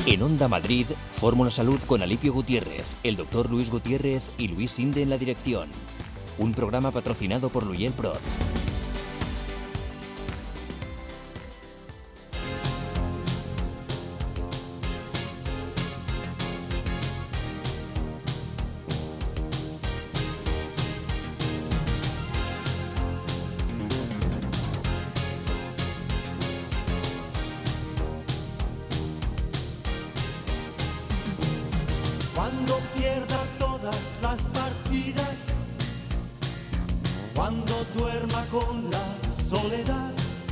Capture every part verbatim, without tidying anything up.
En Onda Madrid, Fórmula Salud con Alipio Gutiérrez, el doctor Luis Gutiérrez y Luis Sinde en la dirección. Un programa patrocinado por Luyel Prod. Cuando pierda todas las partidas, cuando duerma con la soledad,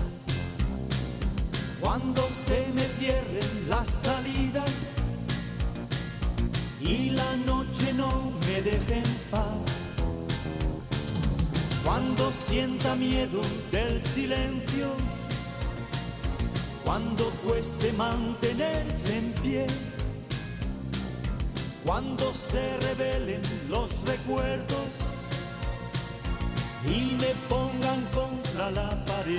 cuando se me cierren las salidas y la noche no me deje en paz, cuando sienta miedo del silencio, cuando cueste mantenerse en pie, cuando se revelen los recuerdos y me pongan contra la pared,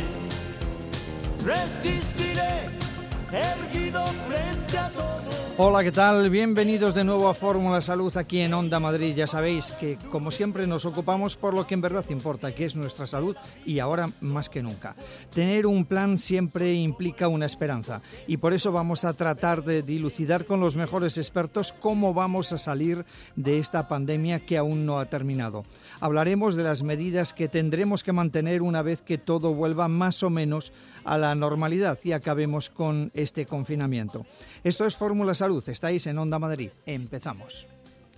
resistiré erguido frente a todo. Hola, ¿qué tal? Bienvenidos de nuevo a Fórmula Salud aquí en Onda Madrid. Ya sabéis que, como siempre, nos ocupamos por lo que en verdad importa, que es nuestra salud, y ahora más que nunca. Tener un plan siempre implica una esperanza, y por eso vamos a tratar de dilucidar con los mejores expertos cómo vamos a salir de esta pandemia que aún no ha terminado. Hablaremos de las medidas que tendremos que mantener una vez que todo vuelva más o menos a la normalidad y acabemos con este confinamiento. Esto es Fórmula Salud, estáis en Onda Madrid. Empezamos.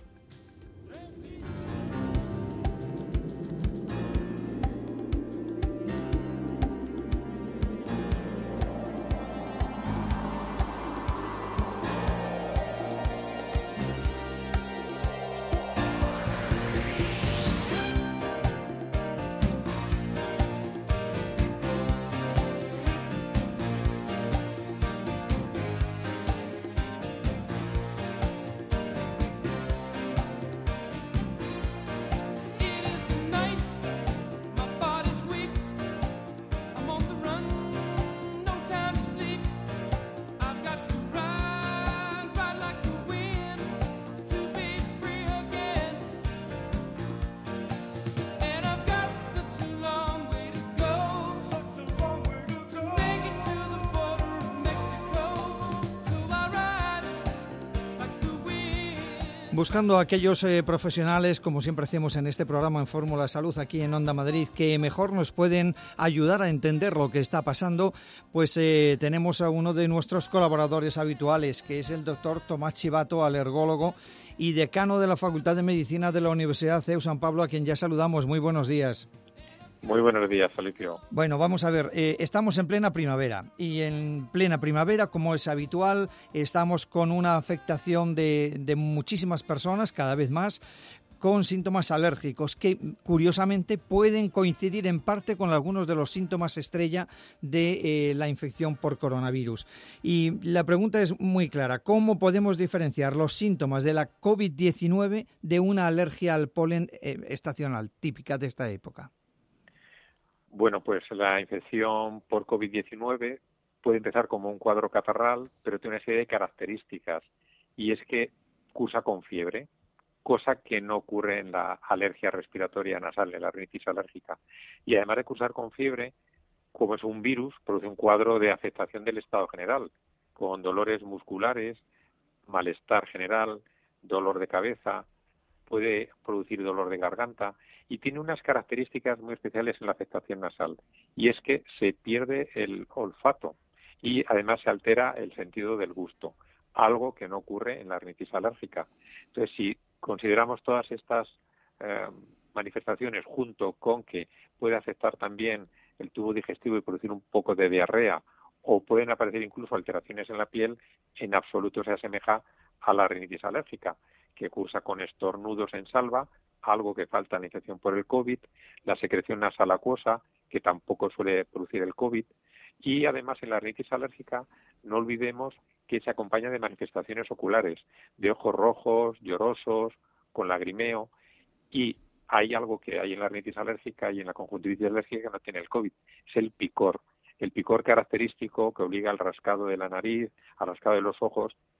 Buscando a aquellos eh, profesionales, como siempre hacemos en este programa en Fórmula Salud aquí en Onda Madrid, que mejor nos pueden ayudar a entender lo que está pasando, pues eh, tenemos a uno de nuestros colaboradores habituales, que es el doctor Tomás Chivato, alergólogo y decano de la Facultad de Medicina de la Universidad C E U San Pablo, a quien ya saludamos. Muy buenos días. Muy buenos días, Felicio. Bueno, vamos a ver, eh, estamos en plena primavera y en plena primavera, como es habitual, estamos con una afectación de, de muchísimas personas, cada vez más, con síntomas alérgicos que, curiosamente, pueden coincidir en parte con algunos de los síntomas estrella de eh, la infección por coronavirus. Y la pregunta es muy clara, ¿cómo podemos diferenciar los síntomas de la COVID diecinueve de una alergia al polen eh, estacional típica de esta época? Bueno, pues la infección por COVID diecinueve puede empezar como un cuadro catarral, pero tiene una serie de características, y es que cursa con fiebre, cosa que no ocurre en la alergia respiratoria nasal, en la rinitis alérgica. Y además de cursar con fiebre, como es un virus, produce un cuadro de afectación del estado general, con dolores musculares, malestar general, dolor de cabeza, puede producir dolor de garganta, y tiene unas características muy especiales en la afectación nasal, y es que se pierde el olfato y además se altera el sentido del gusto, algo que no ocurre en la rinitis alérgica. Entonces, si consideramos todas estas eh, manifestaciones junto con que puede afectar también el tubo digestivo y producir un poco de diarrea, o pueden aparecer incluso alteraciones en la piel, en absoluto se asemeja a la rinitis alérgica, que cursa con estornudos en salva, algo que falta en la infección por el COVID, la secreción nasal acuosa, que tampoco suele producir el COVID, y además en la rinitis alérgica no olvidemos que se acompaña de manifestaciones oculares, de ojos rojos, llorosos, con lagrimeo, y hay algo que hay en la rinitis alérgica y en la conjuntivitis alérgica que no tiene el COVID, es el picor. El picor característico que obliga al rascado de la nariz, al rascado de los ojos,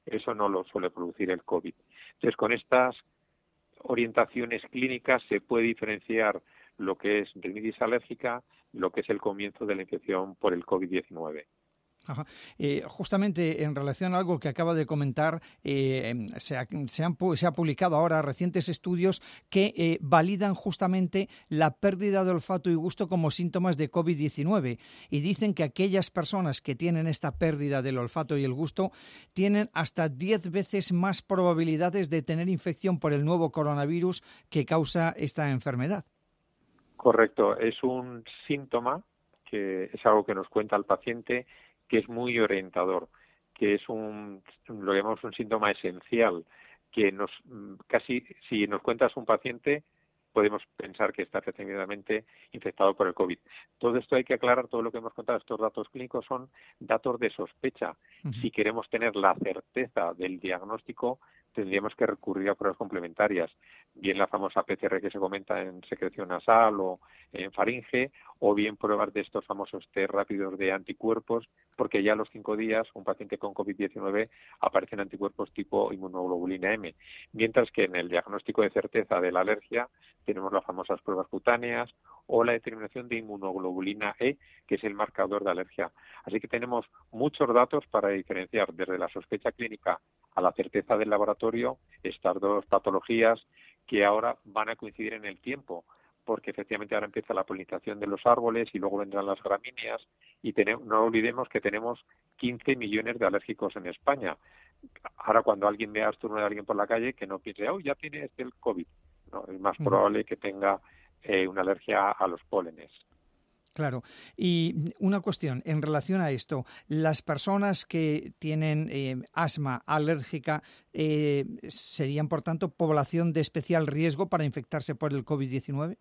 Eso no lo suele producir el COVID. Entonces, con estas orientaciones clínicas se puede diferenciar lo que es rinitis alérgica, lo que es el comienzo de la infección por el COVID diecinueve. Ajá. Eh, justamente en relación a algo que acaba de comentar, eh, se, ha, se, han, se ha publicado ahora recientes estudios que eh, validan justamente la pérdida de olfato y gusto como síntomas de COVID diecinueve y dicen que aquellas personas que tienen esta pérdida del olfato y el gusto tienen hasta diez veces más probabilidades de tener infección por el nuevo coronavirus que causa esta enfermedad. Correcto, es un síntoma que es algo que nos cuenta el paciente, que es muy orientador, que es un, lo llamamos un síntoma esencial, que nos casi, si nos cuentas un paciente, podemos pensar que está efectivamente infectado por el COVID. Todo esto hay que aclarar, todo lo que hemos contado, estos datos clínicos son datos de sospecha. Uh-huh. Si queremos tener la certeza del diagnóstico, tendríamos que recurrir a pruebas complementarias, bien la famosa P C R que se comenta en secreción nasal o en faringe, o bien pruebas de estos famosos test rápidos de anticuerpos, porque ya a los cinco días un paciente con COVID diecinueve aparecen anticuerpos tipo inmunoglobulina M, mientras que en el diagnóstico de certeza de la alergia tenemos las famosas pruebas cutáneas o la determinación de inmunoglobulina E, que es el marcador de alergia. Así que tenemos muchos datos para diferenciar desde la sospecha clínica a la certeza del laboratorio estas dos patologías que ahora van a coincidir en el tiempo, porque efectivamente ahora empieza la polinización de los árboles y luego vendrán las gramíneas y tenemos, no olvidemos que tenemos quince millones de alérgicos en España. Ahora cuando alguien vea estornudar a alguien por la calle, que no piense, oh, ya tiene este el COVID. No, es más probable que tenga eh, una alergia a los pólenes. Claro. Y una cuestión en relación a esto. ¿Las personas que tienen eh, asma alérgica eh, serían, por tanto, población de especial riesgo para infectarse por el COVID diecinueve?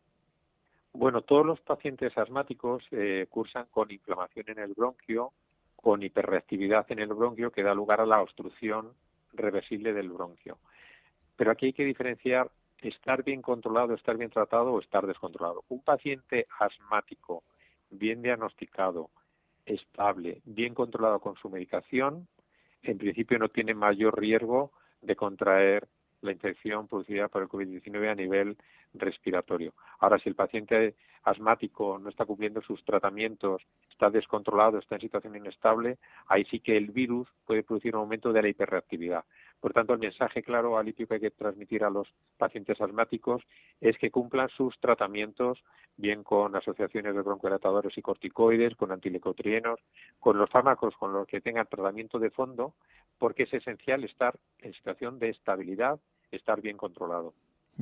Bueno, todos los pacientes asmáticos eh, cursan con inflamación en el bronquio, con hiperreactividad en el bronquio que da lugar a la obstrucción reversible del bronquio. Pero aquí hay que diferenciar estar bien controlado, estar bien tratado o estar descontrolado. Un paciente asmático bien diagnosticado, estable, bien controlado con su medicación, en principio no tiene mayor riesgo de contraer la infección producida por el COVID diecinueve a nivel respiratorio. Ahora, si el paciente asmático no está cumpliendo sus tratamientos, está descontrolado, está en situación inestable, ahí sí que el virus puede producir un aumento de la hiperreactividad. Por tanto, el mensaje claro, Alipio, que hay que transmitir a los pacientes asmáticos es que cumplan sus tratamientos bien con asociaciones de broncohilatadores y corticoides, con antileucotrienos, con los fármacos con los que tengan tratamiento de fondo, porque es esencial estar en situación de estabilidad, estar bien controlado.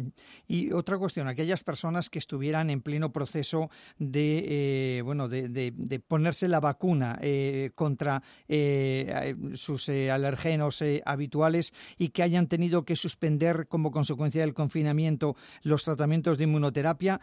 Y otra cuestión, aquellas personas que estuvieran en pleno proceso de eh, bueno de, de, de ponerse la vacuna eh, contra eh, sus eh, alergenos eh, habituales y que hayan tenido que suspender como consecuencia del confinamiento los tratamientos de inmunoterapia,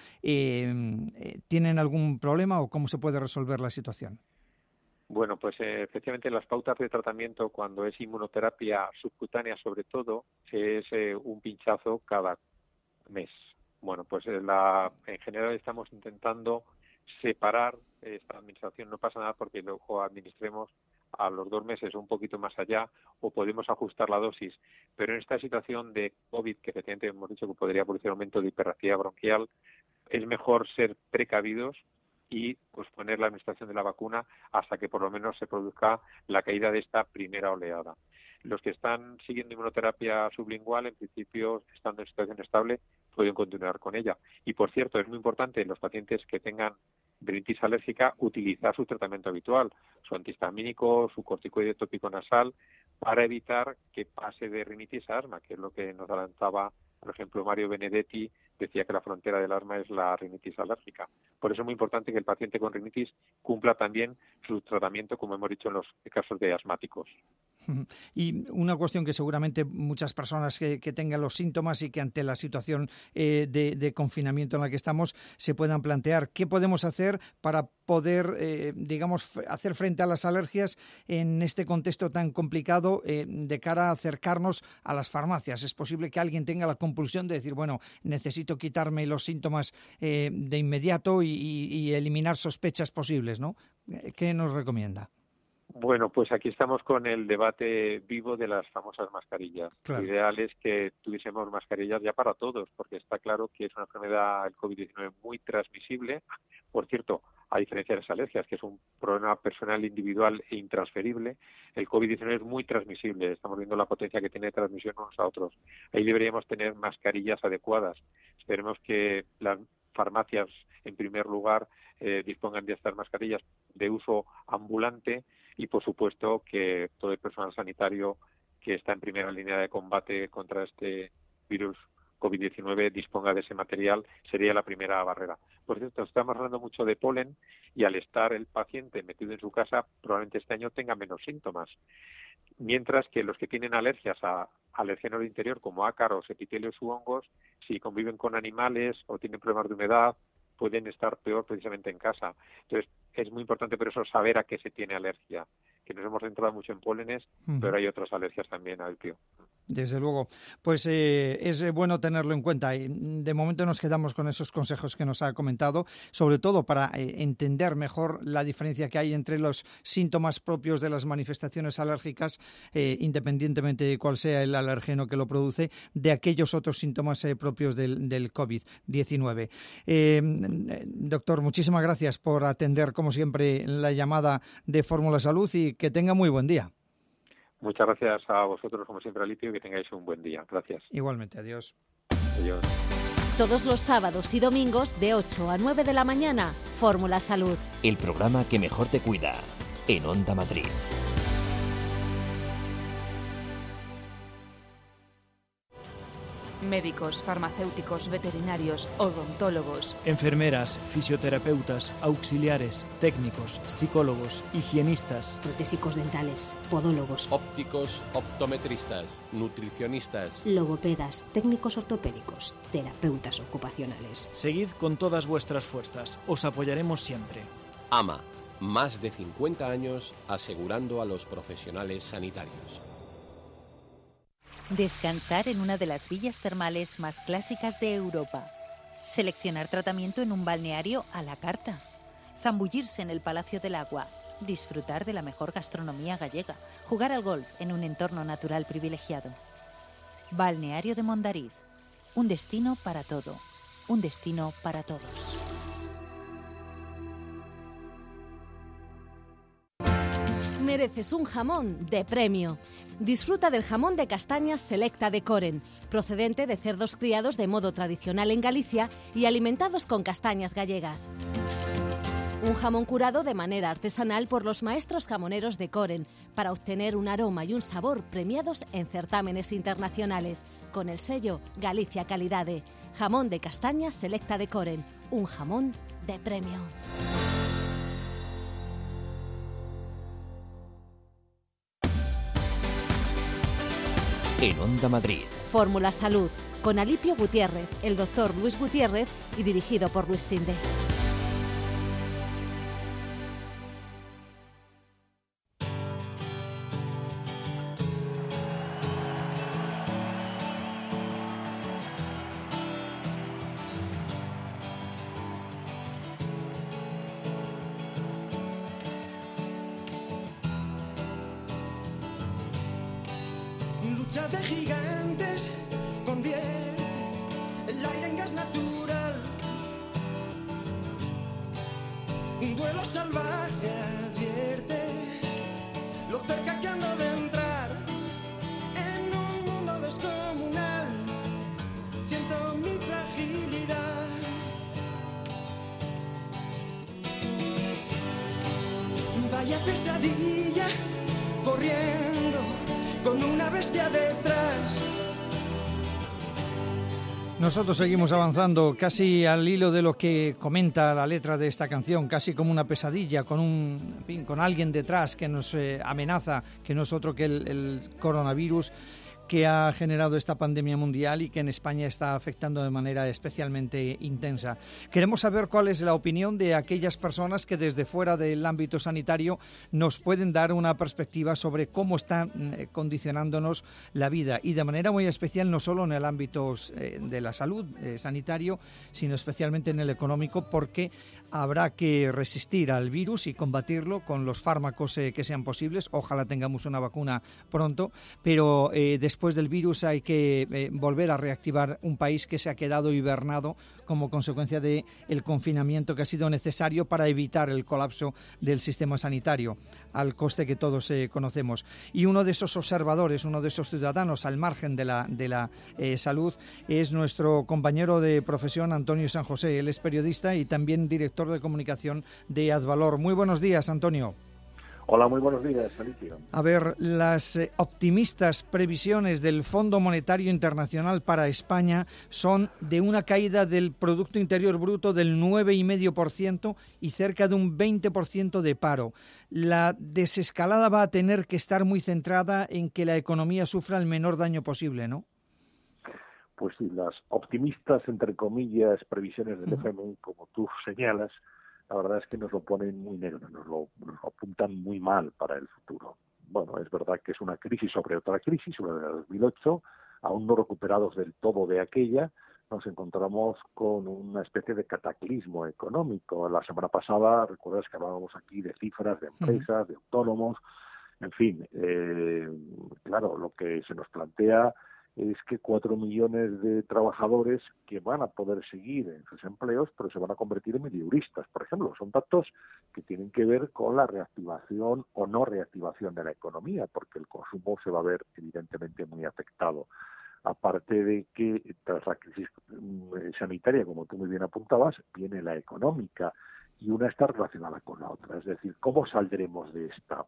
eh, ¿tienen algún problema o cómo se puede resolver la situación? Bueno, pues eh, efectivamente las pautas de tratamiento cuando es inmunoterapia subcutánea sobre todo es eh, un pinchazo cada mes. Bueno, pues la, en general estamos intentando separar esta administración. No pasa nada porque luego administremos a los dos meses o un poquito más allá o podemos ajustar la dosis. Pero en esta situación de COVID, que efectivamente hemos dicho que podría producir aumento de hiperreactividad bronquial, es mejor ser precavidos y posponer la administración de la vacuna hasta que por lo menos se produzca la caída de esta primera oleada. Los que están siguiendo inmunoterapia sublingual, en principio, estando en situación estable, pueden continuar con ella. Y, por cierto, es muy importante en los pacientes que tengan rinitis alérgica utilizar su tratamiento habitual, su antihistamínico, su corticoide tópico nasal, para evitar que pase de rinitis a asma, que es lo que nos adelantaba, por ejemplo, Mario Benedetti, decía que la frontera del asma es la rinitis alérgica. Por eso es muy importante que el paciente con rinitis cumpla también su tratamiento, como hemos dicho en los casos de asmáticos. Y una cuestión que seguramente muchas personas que, que tengan los síntomas y que ante la situación eh, de, de confinamiento en la que estamos se puedan plantear, ¿qué podemos hacer para poder, eh, digamos, hacer frente a las alergias en este contexto tan complicado eh, de cara a acercarnos a las farmacias? ¿Es posible que alguien tenga la compulsión de decir, bueno, necesito quitarme los síntomas eh, de inmediato y, y, y eliminar sospechas posibles, ¿no? ¿Qué nos recomienda? Bueno, pues aquí estamos con el debate vivo de las famosas mascarillas. Claro. Lo ideal es que tuviésemos mascarillas ya para todos, porque está claro que es una enfermedad, el covid diecinueve, muy transmisible. Por cierto, a diferencia de las alergias, que es un problema personal, individual e intransferible, el covid diecinueve es muy transmisible. Estamos viendo la potencia que tiene de transmisión unos a otros. Ahí deberíamos tener mascarillas adecuadas. Esperemos que las farmacias, en primer lugar, eh, dispongan de estas mascarillas de uso ambulante, y por supuesto que todo el personal sanitario que está en primera línea de combate contra este virus covid diecinueve disponga de ese material. Sería la primera barrera. Por cierto, estamos hablando mucho de polen, y al estar el paciente metido en su casa, probablemente este año tenga menos síntomas. Mientras que los que tienen alergias a alergenos de interior como ácaros, epitelios u hongos, si conviven con animales o tienen problemas de humedad, pueden estar peor precisamente en casa. Entonces, es muy importante por eso saber a qué se tiene alergia, que nos hemos centrado mucho en pólenes, uh-huh. pero hay otras alergias también al pío. Desde luego, pues eh, es bueno tenerlo en cuenta. Y de momento nos quedamos con esos consejos que nos ha comentado, sobre todo para eh, entender mejor la diferencia que hay entre los síntomas propios de las manifestaciones alérgicas, eh, independientemente de cuál sea el alergeno que lo produce, de aquellos otros síntomas eh, propios del, del covid diecinueve. Eh, doctor, muchísimas gracias por atender, como siempre, la llamada de Fórmula Salud, y que tenga muy buen día. Muchas gracias a vosotros, como siempre, Alipio, y que tengáis un buen día. Gracias. Igualmente, adiós. Adiós. Todos los sábados y domingos de ocho a nueve de la mañana, Fórmula Salud. El programa que mejor te cuida, en Onda Madrid. Médicos, farmacéuticos, veterinarios, odontólogos, enfermeras, fisioterapeutas, auxiliares, técnicos, psicólogos, higienistas, protésicos dentales, podólogos, ópticos, optometristas, nutricionistas, logopedas, técnicos ortopédicos, terapeutas ocupacionales. Seguid con todas vuestras fuerzas, os apoyaremos siempre. AMA, más de cincuenta años asegurando a los profesionales sanitarios. Descansar en una de las villas termales más clásicas de Europa. Seleccionar tratamiento en un balneario a la carta. Zambullirse en el Palacio del Agua. Disfrutar de la mejor gastronomía gallega. Jugar al golf en un entorno natural privilegiado. Balneario de Mondariz. Un destino para todo. Un destino para todos. Mereces un jamón de premio. Disfruta del jamón de castañas Selecta de Coren, procedente de cerdos criados de modo tradicional en Galicia y alimentados con castañas gallegas. Un jamón curado de manera artesanal por los maestros jamoneros de Coren, para obtener un aroma y un sabor premiados en certámenes internacionales, con el sello Galicia Calidade. Jamón de castañas Selecta de Coren, un jamón de premio. En Onda Madrid. Fórmula Salud, con Alipio Gutiérrez, el doctor Luis Gutiérrez y dirigido por Luis Sinde. Lucha de gigantes, convierte el aire en gas natural. Un duelo salvaje advierte lo cerca que ando de entrar en un mundo descomunal. Siento mi fragilidad. Vaya pesadilla, corriendo con una bestia detrás. Nosotros seguimos avanzando casi al hilo de lo que comenta la letra de esta canción, casi como una pesadilla, con un, en fin, con alguien detrás que nos eh, amenaza, que no es otro que el, el coronavirus, que ha generado esta pandemia mundial y que en España está afectando de manera especialmente intensa. Queremos saber cuál es la opinión de aquellas personas que desde fuera del ámbito sanitario nos pueden dar una perspectiva sobre cómo está eh, condicionándonos la vida, y de manera muy especial no solo en el ámbito eh, de la salud eh, sanitario, sino especialmente en el económico, porque habrá que resistir al virus y combatirlo con los fármacos eh, que sean posibles. Ojalá tengamos una vacuna pronto, pero eh, después del virus hay que eh, volver a reactivar un país que se ha quedado hibernado como consecuencia del confinamiento que ha sido necesario para evitar el colapso del sistema sanitario, al coste que todos eh, conocemos. Y uno de esos observadores, uno de esos ciudadanos al margen de la, de la eh, salud, es nuestro compañero de profesión, Antonio San José. Él es periodista y también director de comunicación de Advalor. Muy buenos días, Antonio. Hola, muy buenos días, Alicia. A ver, las eh, optimistas previsiones del Fondo Monetario Internacional para España son de una caída del Producto Interior Bruto del nueve coma cinco por ciento y cerca de un veinte por ciento de paro. La desescalada va a tener que estar muy centrada en que la economía sufra el menor daño posible, ¿no? Pues sí, las optimistas, entre comillas, previsiones del F M I, como tú señalas, la verdad es que nos lo ponen muy negro, nos lo, nos lo apuntan muy mal para el futuro. Bueno, es verdad que es una crisis sobre otra crisis, sobre la de dos mil ocho, aún no recuperados del todo de aquella, nos encontramos con una especie de cataclismo económico. La semana pasada, recuerdas que hablábamos aquí de cifras de empresas, de autónomos, en fin, eh, claro, lo que se nos plantea es que cuatro millones de trabajadores que van a poder seguir en sus empleos, pero se van a convertir en mileuristas, por ejemplo. Son datos que tienen que ver con la reactivación o no reactivación de la economía, porque el consumo se va a ver evidentemente muy afectado. Aparte de que tras la crisis sanitaria, como tú muy bien apuntabas, viene la económica y una está relacionada con la otra. Es decir, ¿cómo saldremos de esta?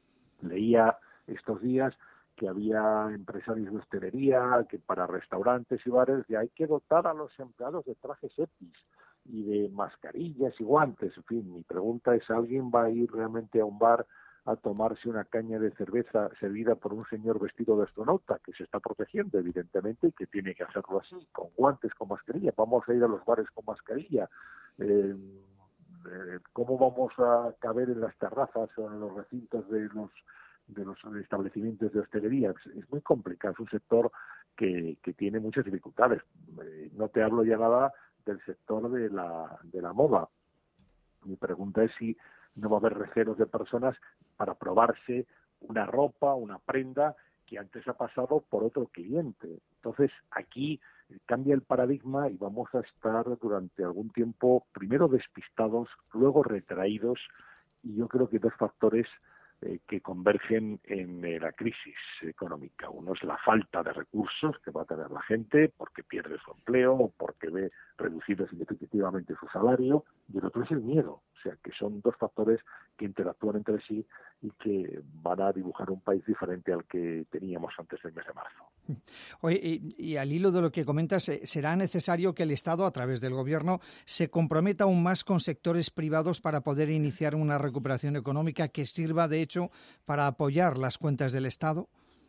Leía estos días que había empresarios de hostelería, que para restaurantes y bares ya hay que dotar a los empleados de trajes EPIs y de mascarillas y guantes. En fin, mi pregunta es, ¿alguien va a ir realmente a un bar a tomarse una caña de cerveza servida por un señor vestido de astronauta, que se está protegiendo evidentemente y que tiene que hacerlo así, con guantes, con mascarilla? ¿Vamos a ir a los bares con mascarilla? Eh, eh, ¿Cómo vamos a caber en las terrazas o en los recintos de los de los establecimientos de hostelería? Es muy complicado, es un sector que, que tiene muchas dificultades. Eh, no te hablo ya nada del sector de la, de la moda. Mi pregunta es si no va a haber recelos de personas para probarse una ropa, una prenda que antes ha pasado por otro cliente. Entonces, aquí cambia el paradigma y vamos a estar durante algún tiempo primero despistados, luego retraídos, y yo creo que dos factores Eh, que convergen en eh, la crisis económica. Uno es la falta de recursos que va a tener la gente porque pierde su empleo o porque ve reducido significativamente su salario, y el otro es el miedo. O sea, que son dos factores que interactúan entre sí y que van a dibujar un país diferente al que teníamos antes del mes de marzo. Oye, y, y al hilo de lo que comentas, eh, será necesario que el Estado, a través del Gobierno, se comprometa aún más con sectores privados para poder iniciar una recuperación económica que sirva, de hecho, para apoyar las cuentas del Estado.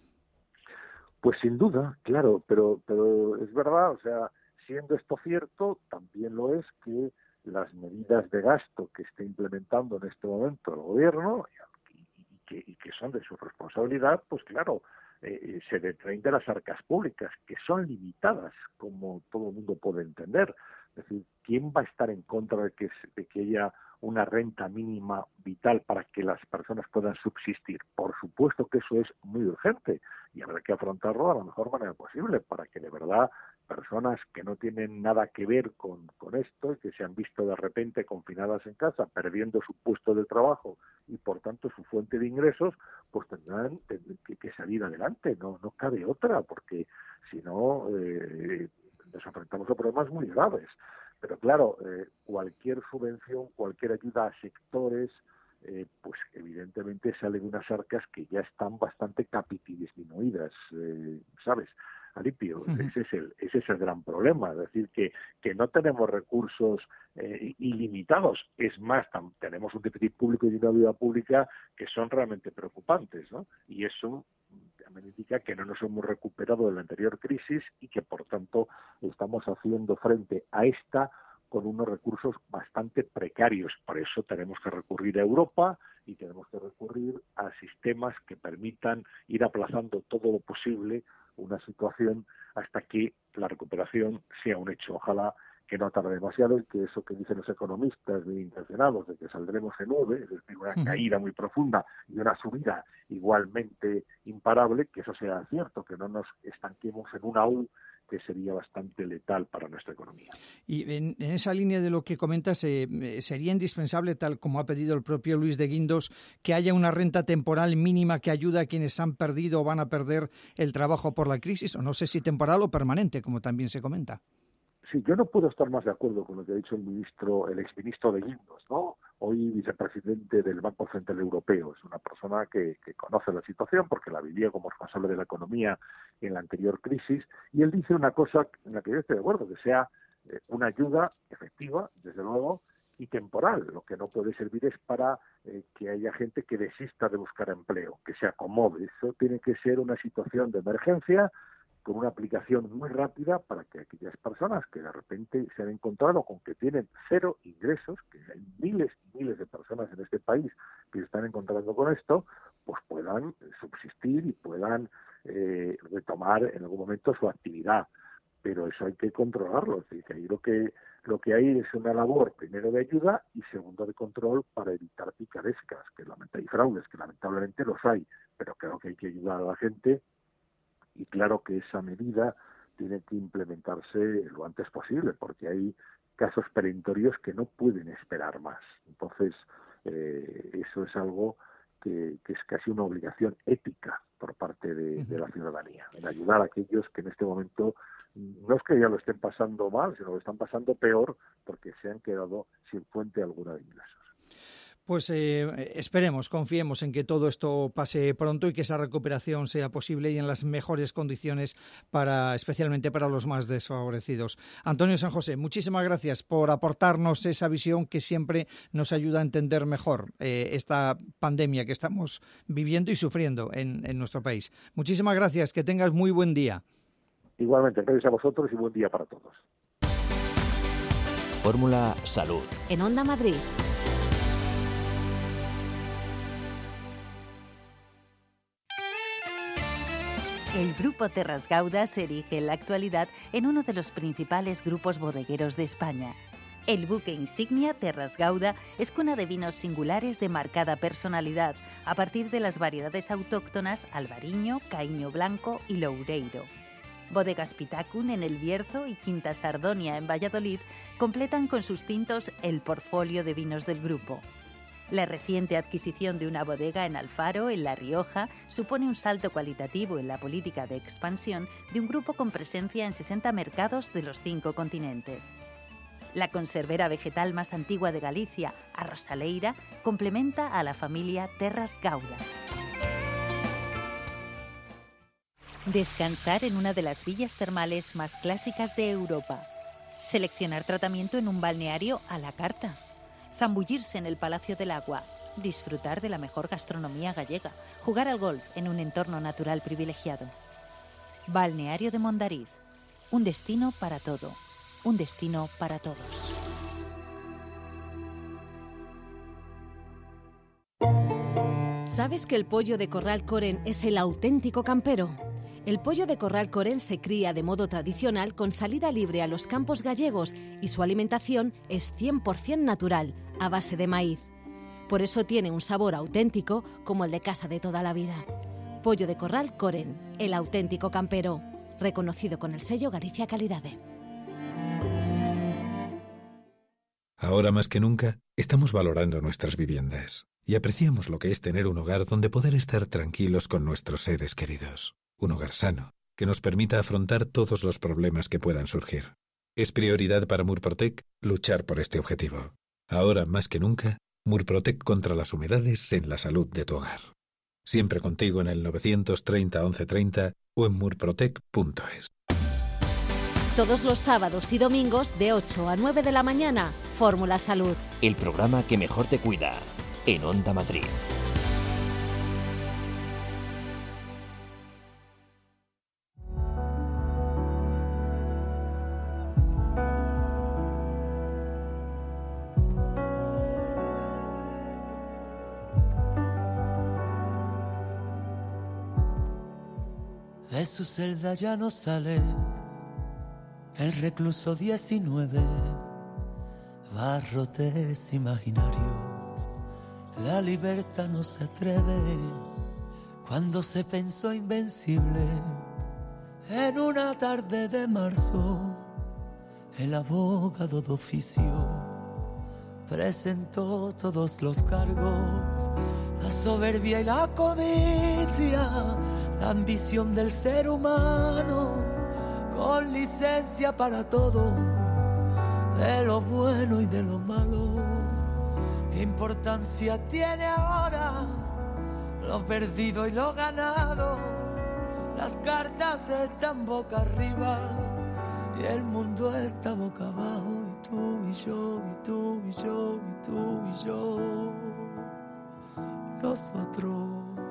Pues sin duda, claro, pero, pero es verdad, o sea, siendo esto cierto, también lo es que las medidas de gasto que está implementando en este momento el Gobierno y, y, que, y que son de su responsabilidad, pues claro, eh, se detraen de las arcas públicas, que son limitadas, como todo el mundo puede entender. Es decir, ¿quién va a estar en contra de que, de que haya una renta mínima vital para que las personas puedan subsistir? Por supuesto que eso es muy urgente y habrá que afrontarlo de la mejor manera posible para que de verdad personas que no tienen nada que ver con, con esto y que se han visto de repente confinadas en casa, perdiendo su puesto de trabajo y por tanto su fuente de ingresos, pues tendrán que, que salir adelante. No, no cabe otra, porque si no eh, nos enfrentamos a problemas muy graves. Pero claro, eh, cualquier subvención, cualquier ayuda a sectores, eh, pues evidentemente sale de unas arcas que ya están bastante capitalismoidas, eh, ¿sabes? Alipio, uh-huh. ese es el ese es el gran problema, es decir, que, que no tenemos recursos eh, ilimitados, es más, tam, tenemos un déficit público y una deuda pública que son realmente preocupantes, ¿no? Y eso me indica que no nos hemos recuperado de la anterior crisis y que, por tanto, estamos haciendo frente a esta con unos recursos bastante precarios. Por eso tenemos que recurrir a Europa y tenemos que recurrir a sistemas que permitan ir aplazando todo lo posible una situación hasta que la recuperación sea un hecho. Ojalá que no tarde demasiado y que eso que dicen los economistas bien intencionados de que saldremos en nube, es decir, una caída muy profunda y una subida igualmente imparable, que eso sea cierto, que no nos estanquemos en una U que sería bastante letal para nuestra economía. Y en, en esa línea de lo que comentas, eh, ¿sería indispensable, tal como ha pedido el propio Luis de Guindos, que haya una renta temporal mínima que ayude a quienes han perdido o van a perder el trabajo por la crisis? O no sé si temporal o permanente, como también se comenta. Sí, yo no puedo estar más de acuerdo con lo que ha dicho el ministro, el exministro de Guindos, ¿no? Hoy vicepresidente del Banco Central Europeo. Es una persona que, que conoce la situación porque la vivía como responsable de la economía en la anterior crisis, y él dice una cosa en la que yo estoy de acuerdo, que sea eh, una ayuda efectiva, desde luego, y temporal. Lo que no puede servir es para eh, que haya gente que desista de buscar empleo, que se acomode. Eso tiene que ser una situación de emergencia con una aplicación muy rápida para que aquellas personas que de repente se han encontrado con que tienen cero ingresos, que hay miles y miles de personas en este país que se están encontrando con esto, pues puedan subsistir y puedan eh, retomar en algún momento su actividad. Pero eso hay que controlarlo. Es decir, que ahí lo que, lo que hay es una labor, primero, de ayuda y segundo, de control para evitar picarescas que y fraudes, que lamentablemente los hay, pero creo que hay que ayudar a la gente. Y claro que esa medida tiene que implementarse lo antes posible, porque hay casos perentorios que no pueden esperar más. Entonces, eh, eso es algo que, que es casi una obligación ética por parte de, de la ciudadanía, en ayudar a aquellos que en este momento no es que ya lo estén pasando mal, sino que lo están pasando peor porque se han quedado sin fuente alguna de ingresos. Pues eh, esperemos, confiemos en que todo esto pase pronto y que esa recuperación sea posible y en las mejores condiciones, para especialmente para los más desfavorecidos. Antonio San José, muchísimas gracias por aportarnos esa visión que siempre nos ayuda a entender mejor eh, esta pandemia que estamos viviendo y sufriendo en, en nuestro país. Muchísimas gracias, que tengas muy buen día. Igualmente, gracias a vosotros y buen día para todos. Fórmula Salud. En Onda Madrid. El Grupo Terras Gauda se erige en la actualidad en uno de los principales grupos bodegueros de España. El buque insignia Terras Gauda es cuna de vinos singulares de marcada personalidad, a partir de las variedades autóctonas Albariño, Caíño Blanco y Loureiro. Bodegas Pitacun en El Bierzo y Quinta Sardonia en Valladolid completan con sus tintos el portfolio de vinos del grupo. La reciente adquisición de una bodega en Alfaro, en La Rioja, supone un salto cualitativo en la política de expansión de un grupo con presencia en sesenta mercados de los cinco continentes. La conservera vegetal más antigua de Galicia, Arrosaleira, complementa a la familia Terras Gauda. Descansar en una de las villas termales más clásicas de Europa. Seleccionar tratamiento en un balneario a la carta. Zambullirse en el Palacio del Agua, disfrutar de la mejor gastronomía gallega, jugar al golf en un entorno natural privilegiado. Balneario de Mondariz, un destino para todo, un destino para todos. ¿Sabes que el pollo de Corral Coren es el auténtico campero? El pollo de Corral Coren se cría de modo tradicional con salida libre a los campos gallegos y su alimentación es cien por ciento natural, a base de maíz. Por eso tiene un sabor auténtico como el de casa de toda la vida. Pollo de Corral Coren, el auténtico campero, reconocido con el sello Galicia Calidade. Ahora más que nunca, estamos valorando nuestras viviendas y apreciamos lo que es tener un hogar donde poder estar tranquilos con nuestros seres queridos. Un hogar sano, que nos permita afrontar todos los problemas que puedan surgir. Es prioridad para Murprotec luchar por este objetivo. Ahora más que nunca, Murprotec contra las humedades en la salud de tu hogar. Siempre contigo en el novecientos treinta once treinta o en murprotec punto es. Todos los sábados y domingos de ocho a nueve de la mañana, Fórmula Salud. El programa que mejor te cuida, en Onda Madrid. de su celda ya no sale. El recluso diecinueve, barrotes imaginarios. La libertad no se atreve cuando se pensó invencible. En una tarde de marzo, el abogado de oficio presentó todos los cargos. La soberbia y la codicia, la ambición del ser humano, con licencia para todo, de lo bueno y de lo malo. ¿Qué importancia tiene ahora lo perdido y lo ganado? Las cartas están boca arriba y el mundo está boca abajo. Y tú y yo, y tú y yo, y tú y yo, nosotros.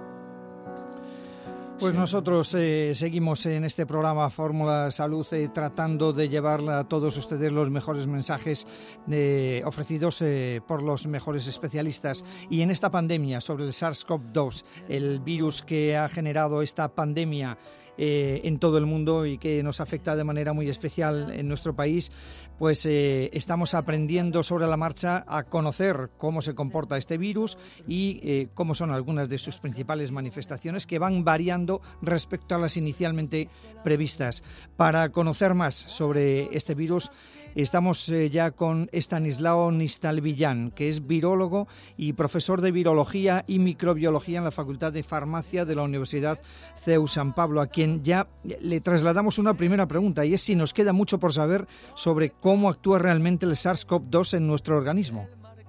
Pues nosotros eh, seguimos en este programa Fórmula Salud eh, tratando de llevar a todos ustedes los mejores mensajes eh, ofrecidos eh, por los mejores especialistas. Y en esta pandemia sobre el SARS-CoV dos, el virus que ha generado esta pandemia eh, en todo el mundo y que nos afecta de manera muy especial en nuestro país, pues eh, estamos aprendiendo sobre la marcha a conocer cómo se comporta este virus y eh, cómo son algunas de sus principales manifestaciones, que van variando respecto a las inicialmente previstas. Para conocer más sobre este virus, estamos eh, ya con Estanislao Nistalvillán, que es virólogo y profesor de virología y microbiología en la Facultad de Farmacia de la Universidad C E U San Pablo, a quien ya le trasladamos una primera pregunta, y es si nos queda mucho por saber sobre cómo actúa realmente el SARS-CoV dos en nuestro organismo.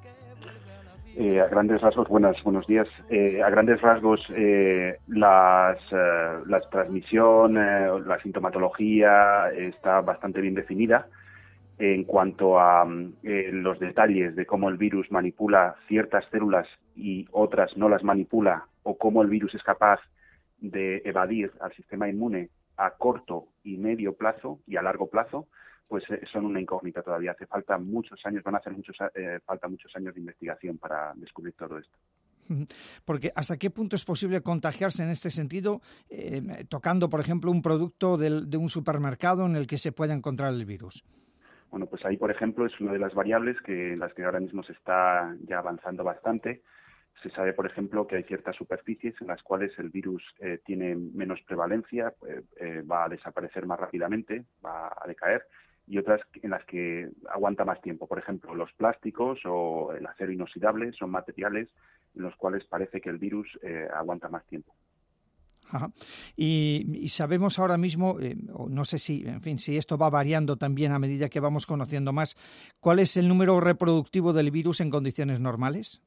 Eh, a grandes rasgos, buenas, buenos días. Eh, a grandes rasgos, eh, las, eh, la transmisión, eh, la sintomatología está bastante bien definida. En cuanto a eh, los detalles de cómo el virus manipula ciertas células y otras no las manipula, o cómo el virus es capaz de evadir al sistema inmune a corto y medio plazo y a largo plazo, pues eh, son una incógnita todavía. Hace falta muchos años, van a hacer muchos, eh, falta muchos años de investigación para descubrir todo esto. Porque ¿hasta qué punto es posible contagiarse en este sentido, eh, tocando, por ejemplo, un producto del, de un supermercado en el que se pueda encontrar el virus? Bueno, pues ahí, por ejemplo, es una de las variables que en las que ahora mismo se está ya avanzando bastante. Se sabe, por ejemplo, que hay ciertas superficies en las cuales el virus eh, tiene menos prevalencia, eh, eh, va a desaparecer más rápidamente, va a decaer, y otras en las que aguanta más tiempo. Por ejemplo, los plásticos o el acero inoxidable son materiales en los cuales parece que el virus eh, aguanta más tiempo. Ajá. Y, y sabemos ahora mismo, eh, no sé si, en fin, si esto va variando también a medida que vamos conociendo más, ¿cuál es el número reproductivo del virus en condiciones normales?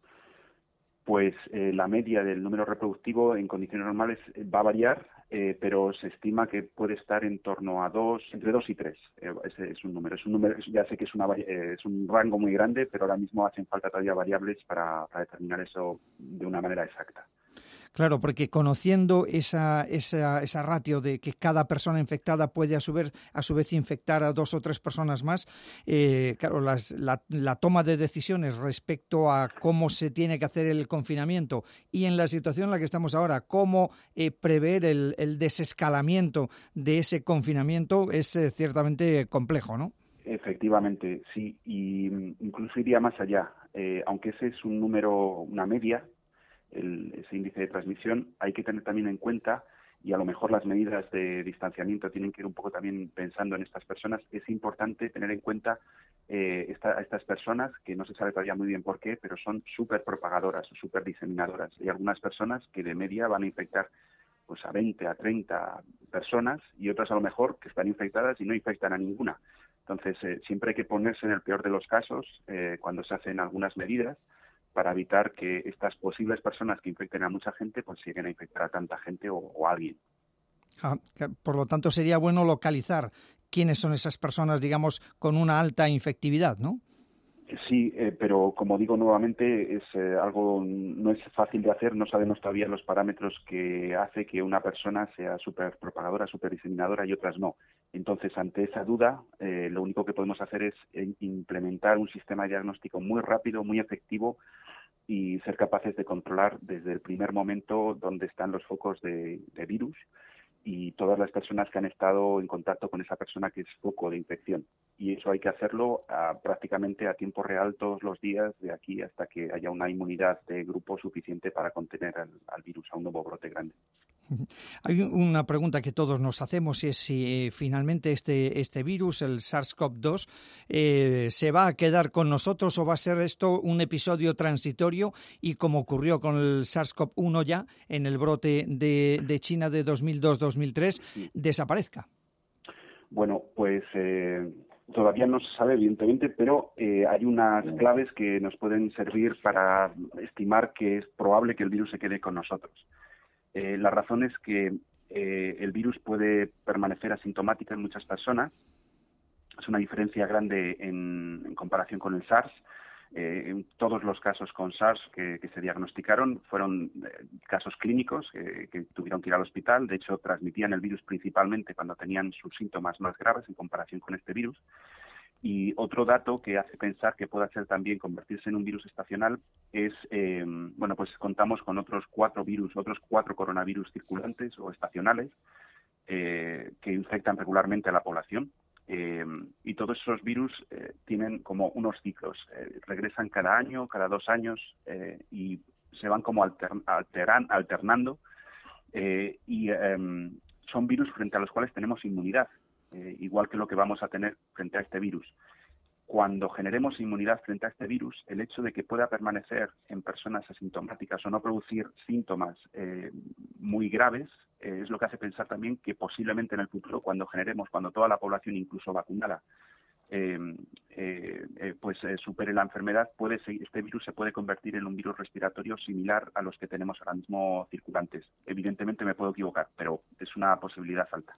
Pues eh, la media del número reproductivo en condiciones normales va a variar, eh, pero se estima que puede estar en torno a dos, entre dos y tres. Eh, ese es un número. Es un número. Ya sé que es, una, eh, es un rango muy grande, pero ahora mismo hacen falta todavía variables para, para determinar eso de una manera exacta. Claro, porque conociendo esa, esa, esa ratio de que cada persona infectada puede a su vez, a su vez infectar a dos o tres personas más, eh, claro, las, la, la toma de decisiones respecto a cómo se tiene que hacer el confinamiento y en la situación en la que estamos ahora, cómo eh, prever el, el desescalamiento de ese confinamiento es eh, ciertamente complejo, ¿no? Efectivamente, sí, y incluso iría más allá. Eh, aunque ese es un número, una media, El, ese índice de transmisión, hay que tener también en cuenta, y a lo mejor las medidas de distanciamiento tienen que ir un poco también pensando en estas personas, es importante tener en cuenta eh, esta, estas personas, que no se sabe todavía muy bien por qué, pero son súper propagadoras o súper diseminadoras. Hay algunas personas que de media van a infectar pues a veinte, a treinta personas, y otras a lo mejor que están infectadas y no infectan a ninguna. Entonces, eh, siempre hay que ponerse en el peor de los casos eh, cuando se hacen algunas medidas, para evitar que estas posibles personas que infecten a mucha gente pues lleguen a infectar a tanta gente o, o a alguien. Ah, por lo tanto, sería bueno localizar quiénes son esas personas, digamos, con una alta infectividad, ¿no? Sí, eh, pero como digo nuevamente, es eh, algo no es fácil de hacer. No sabemos todavía los parámetros que hace que una persona sea súper propagadora, súper diseminadora y otras no. Entonces, ante esa duda, eh, lo único que podemos hacer es implementar un sistema de diagnóstico muy rápido, muy efectivo, y ser capaces de controlar desde el primer momento dónde están los focos de, de virus y todas las personas que han estado en contacto con esa persona que es foco de infección. Y eso hay que hacerlo a, prácticamente a tiempo real todos los días de aquí hasta que haya una inmunidad de grupo suficiente para contener al, al virus, a un nuevo brote grande. Hay una pregunta que todos nos hacemos y es si eh, finalmente este, este virus, el SARS-CoV dos, eh, se va a quedar con nosotros o va a ser esto un episodio transitorio y como ocurrió con el SARS-CoV uno ya en el brote de, de China de dos mil dos dos mil tres, desaparezca. Bueno, pues eh, todavía no se sabe evidentemente, pero eh, hay unas claves que nos pueden servir para estimar que es probable que el virus se quede con nosotros. Eh, la razón es que eh, el virus puede permanecer asintomático en muchas personas. Es una diferencia grande en, en comparación con el SARS. Eh, en todos los casos con SARS que, que se diagnosticaron fueron eh, casos clínicos eh, que tuvieron que ir al hospital. De hecho, transmitían el virus principalmente cuando tenían sus síntomas más graves en comparación con este virus. Y otro dato que hace pensar que pueda ser también convertirse en un virus estacional es, eh, bueno, pues contamos con otros cuatro virus, otros cuatro coronavirus circulantes o estacionales eh, que infectan regularmente a la población. Eh, y todos esos virus eh, tienen como unos ciclos, eh, regresan cada año, cada dos años eh, y se van como alter, alteran, alternando eh, y eh, son virus frente a los cuales tenemos inmunidad. Eh, igual que lo que vamos a tener frente a este virus. Cuando generemos inmunidad frente a este virus, el hecho de que pueda permanecer en personas asintomáticas o no producir síntomas eh, muy graves eh, es lo que hace pensar también que posiblemente en el futuro, cuando generemos, cuando toda la población, incluso vacunada, eh, eh, eh, pues eh, supere la enfermedad, puede ser, este virus se puede convertir en un virus respiratorio similar a los que tenemos ahora mismo circulantes. Evidentemente me puedo equivocar, pero es una posibilidad alta.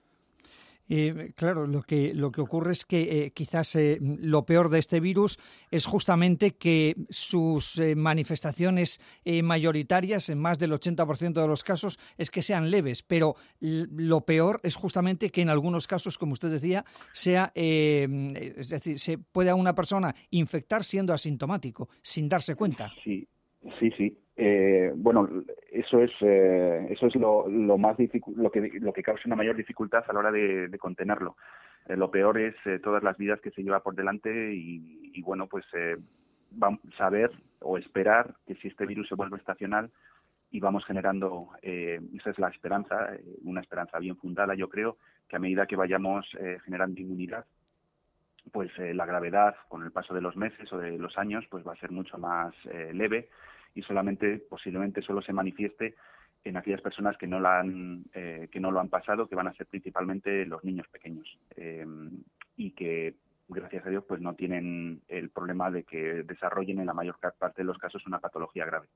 Eh, claro, lo que lo que ocurre es que eh, quizás eh, lo peor de este virus es justamente que sus eh, manifestaciones eh, mayoritarias, en más del ochenta por ciento de los casos, es que sean leves, pero lo peor es justamente que en algunos casos, como usted decía, sea, eh, es decir, se pueda una persona infectar siendo asintomático, sin darse cuenta. Sí, sí, sí. Eh, bueno, eso es eh, eso es lo, lo más dificu- lo que lo que causa una mayor dificultad a la hora de, de contenerlo. Eh, lo peor es eh, todas las vidas que se lleva por delante y, y bueno, pues eh, vamos a saber o esperar que si este virus se vuelve estacional y vamos generando, eh, esa es la esperanza, eh, una esperanza bien fundada, yo creo, que a medida que vayamos eh, generando inmunidad, pues eh, la gravedad con el paso de los meses o de los años pues va a ser mucho más eh, leve y solamente posiblemente solo se manifieste en aquellas personas que no la han eh, que no lo han pasado, que van a ser principalmente los niños pequeños eh, y que gracias a Dios pues no tienen el problema de que desarrollen en la mayor parte de los casos una patología grave.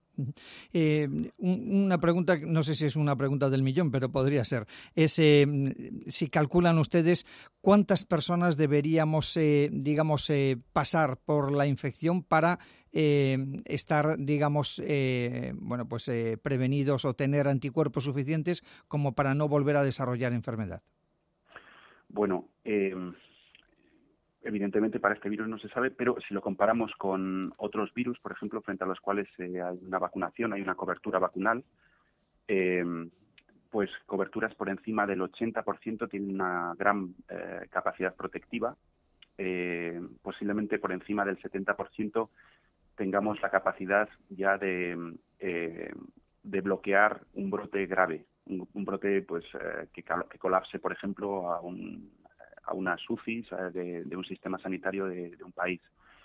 Eh, una pregunta, no sé si es una pregunta del millón, pero podría ser, es eh, si calculan ustedes cuántas personas deberíamos, eh, digamos, eh, pasar por la infección para eh, estar, digamos, eh, bueno, pues eh, prevenidos o tener anticuerpos suficientes como para no volver a desarrollar enfermedad. Bueno, eh... evidentemente para este virus no se sabe, pero si lo comparamos con otros virus, por ejemplo, frente a los cuales eh, hay una vacunación, hay una cobertura vacunal, eh, pues coberturas por encima del ochenta por ciento tienen una gran eh, capacidad protectiva, eh, posiblemente por encima del setenta por ciento tengamos la capacidad ya de, eh, de bloquear un brote grave, un, un brote pues eh, que, que colapse, por ejemplo, a un a unas U C Is de, de un sistema sanitario de, de un país.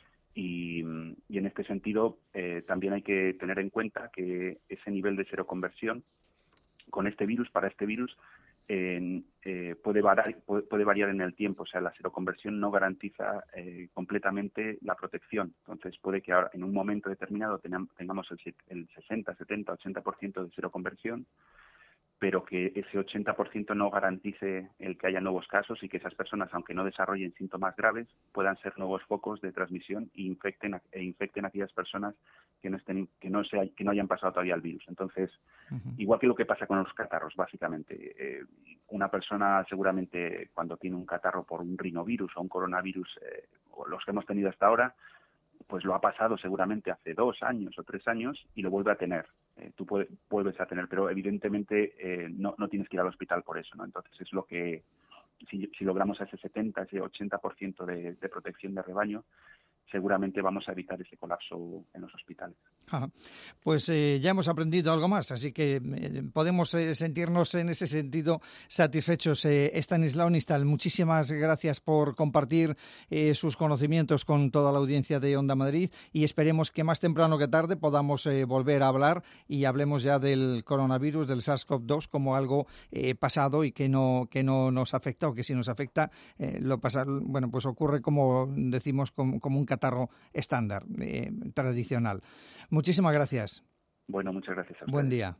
Y, y en este sentido eh, también hay que tener en cuenta que ese nivel de seroconversión con este virus, para este virus, eh, eh, puede, variar, puede, puede variar en el tiempo. O sea, la seroconversión no garantiza eh, completamente la protección. Entonces puede que ahora, en un momento determinado tengamos el, el sesenta, setenta, ochenta por ciento de seroconversión, pero que ese ochenta por ciento no garantice el que haya nuevos casos y que esas personas, aunque no desarrollen síntomas graves, puedan ser nuevos focos de transmisión e infecten a, e infecten a aquellas personas que no estén, que no se, que no hayan pasado todavía el virus. Entonces, uh-huh. igual que lo que pasa con los catarros, básicamente, eh, una persona seguramente cuando tiene un catarro por un rinovirus o un coronavirus, eh, o los que hemos tenido hasta ahora, pues lo ha pasado seguramente hace dos años o tres años y lo vuelve a tener. eh, tú puedes, vuelves a tener, pero evidentemente eh, no, no tienes que ir al hospital por eso, ¿no? Entonces es lo que, si, si logramos ese setenta, ese ochenta por ciento de, de protección de rebaño, seguramente vamos a evitar ese colapso en los hospitales. Ajá. Pues eh, ya hemos aprendido algo más, así que eh, podemos eh, sentirnos en ese sentido satisfechos. Eh, Estanislao Nistal, muchísimas gracias por compartir eh, sus conocimientos con toda la audiencia de Onda Madrid y esperemos que más temprano que tarde podamos eh, volver a hablar y hablemos ya del coronavirus, del SARS-CoV dos como algo eh, pasado y que no que no nos afecta, o que si nos afecta eh, lo pasa, bueno, pues ocurre como decimos como, como un catarro estándar, eh, tradicional. Muchísimas gracias. Bueno, muchas gracias a ustedes. Buen día.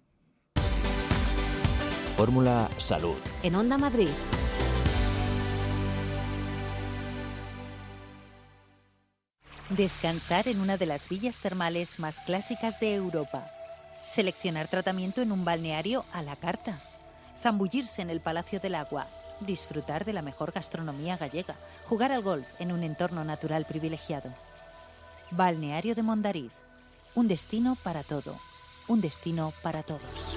Fórmula Salud. En Onda Madrid. Descansar en una de las villas termales más clásicas de Europa. Seleccionar tratamiento en un balneario a la carta. Zambullirse en el Palacio del Agua. Disfrutar de la mejor gastronomía gallega. Jugar al golf en un entorno natural privilegiado. Balneario de Mondariz. Un destino para todo. Un destino para todos.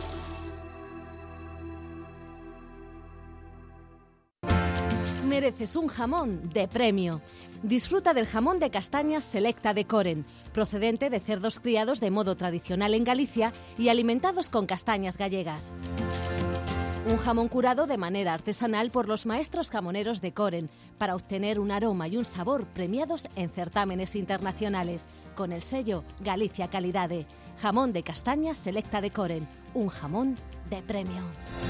Mereces un jamón de premio. Disfruta del jamón de castañas Selecta de Coren, procedente de cerdos criados de modo tradicional en Galicia y alimentados con castañas gallegas. Un jamón curado de manera artesanal por los maestros jamoneros de Coren para obtener un aroma y un sabor premiados en certámenes internacionales, con el sello Galicia Calidade. Jamón de castañas Selecta de Coren, un jamón de premio.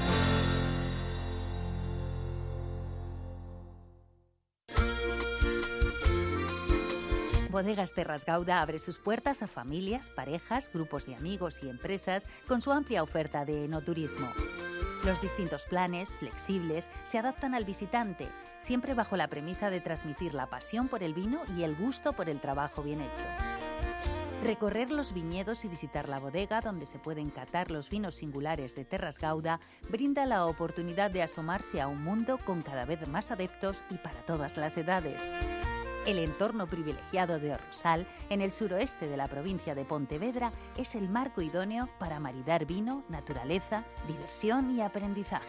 Bodegas Terras Gauda abre sus puertas a familias, parejas, grupos de amigos y empresas con su amplia oferta de enoturismo. Los distintos planes, flexibles, se adaptan al visitante, siempre bajo la premisa de transmitir la pasión por el vino y el gusto por el trabajo bien hecho. Recorrer los viñedos y visitar la bodega donde se pueden catar los vinos singulares de Terras Gauda brinda la oportunidad de asomarse a un mundo con cada vez más adeptos y para todas las edades. El entorno privilegiado de Orrosal, en el suroeste de la provincia de Pontevedra, es el marco idóneo para maridar vino, naturaleza, diversión y aprendizaje.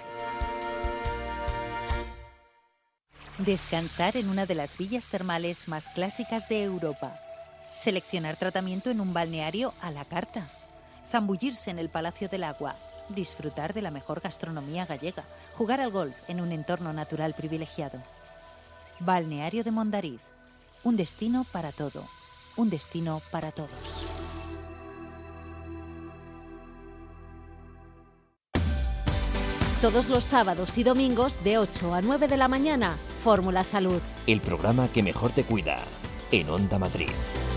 Descansar en una de las villas termales más clásicas de Europa. Seleccionar tratamiento en un balneario a la carta. Zambullirse en el Palacio del Agua. Disfrutar de la mejor gastronomía gallega. Jugar al golf en un entorno natural privilegiado. Balneario de Mondariz. Un destino para todo. Un destino para todos. Todos los sábados y domingos de ocho a nueve de la mañana, Fórmula Salud. El programa que mejor te cuida, en Onda Madrid.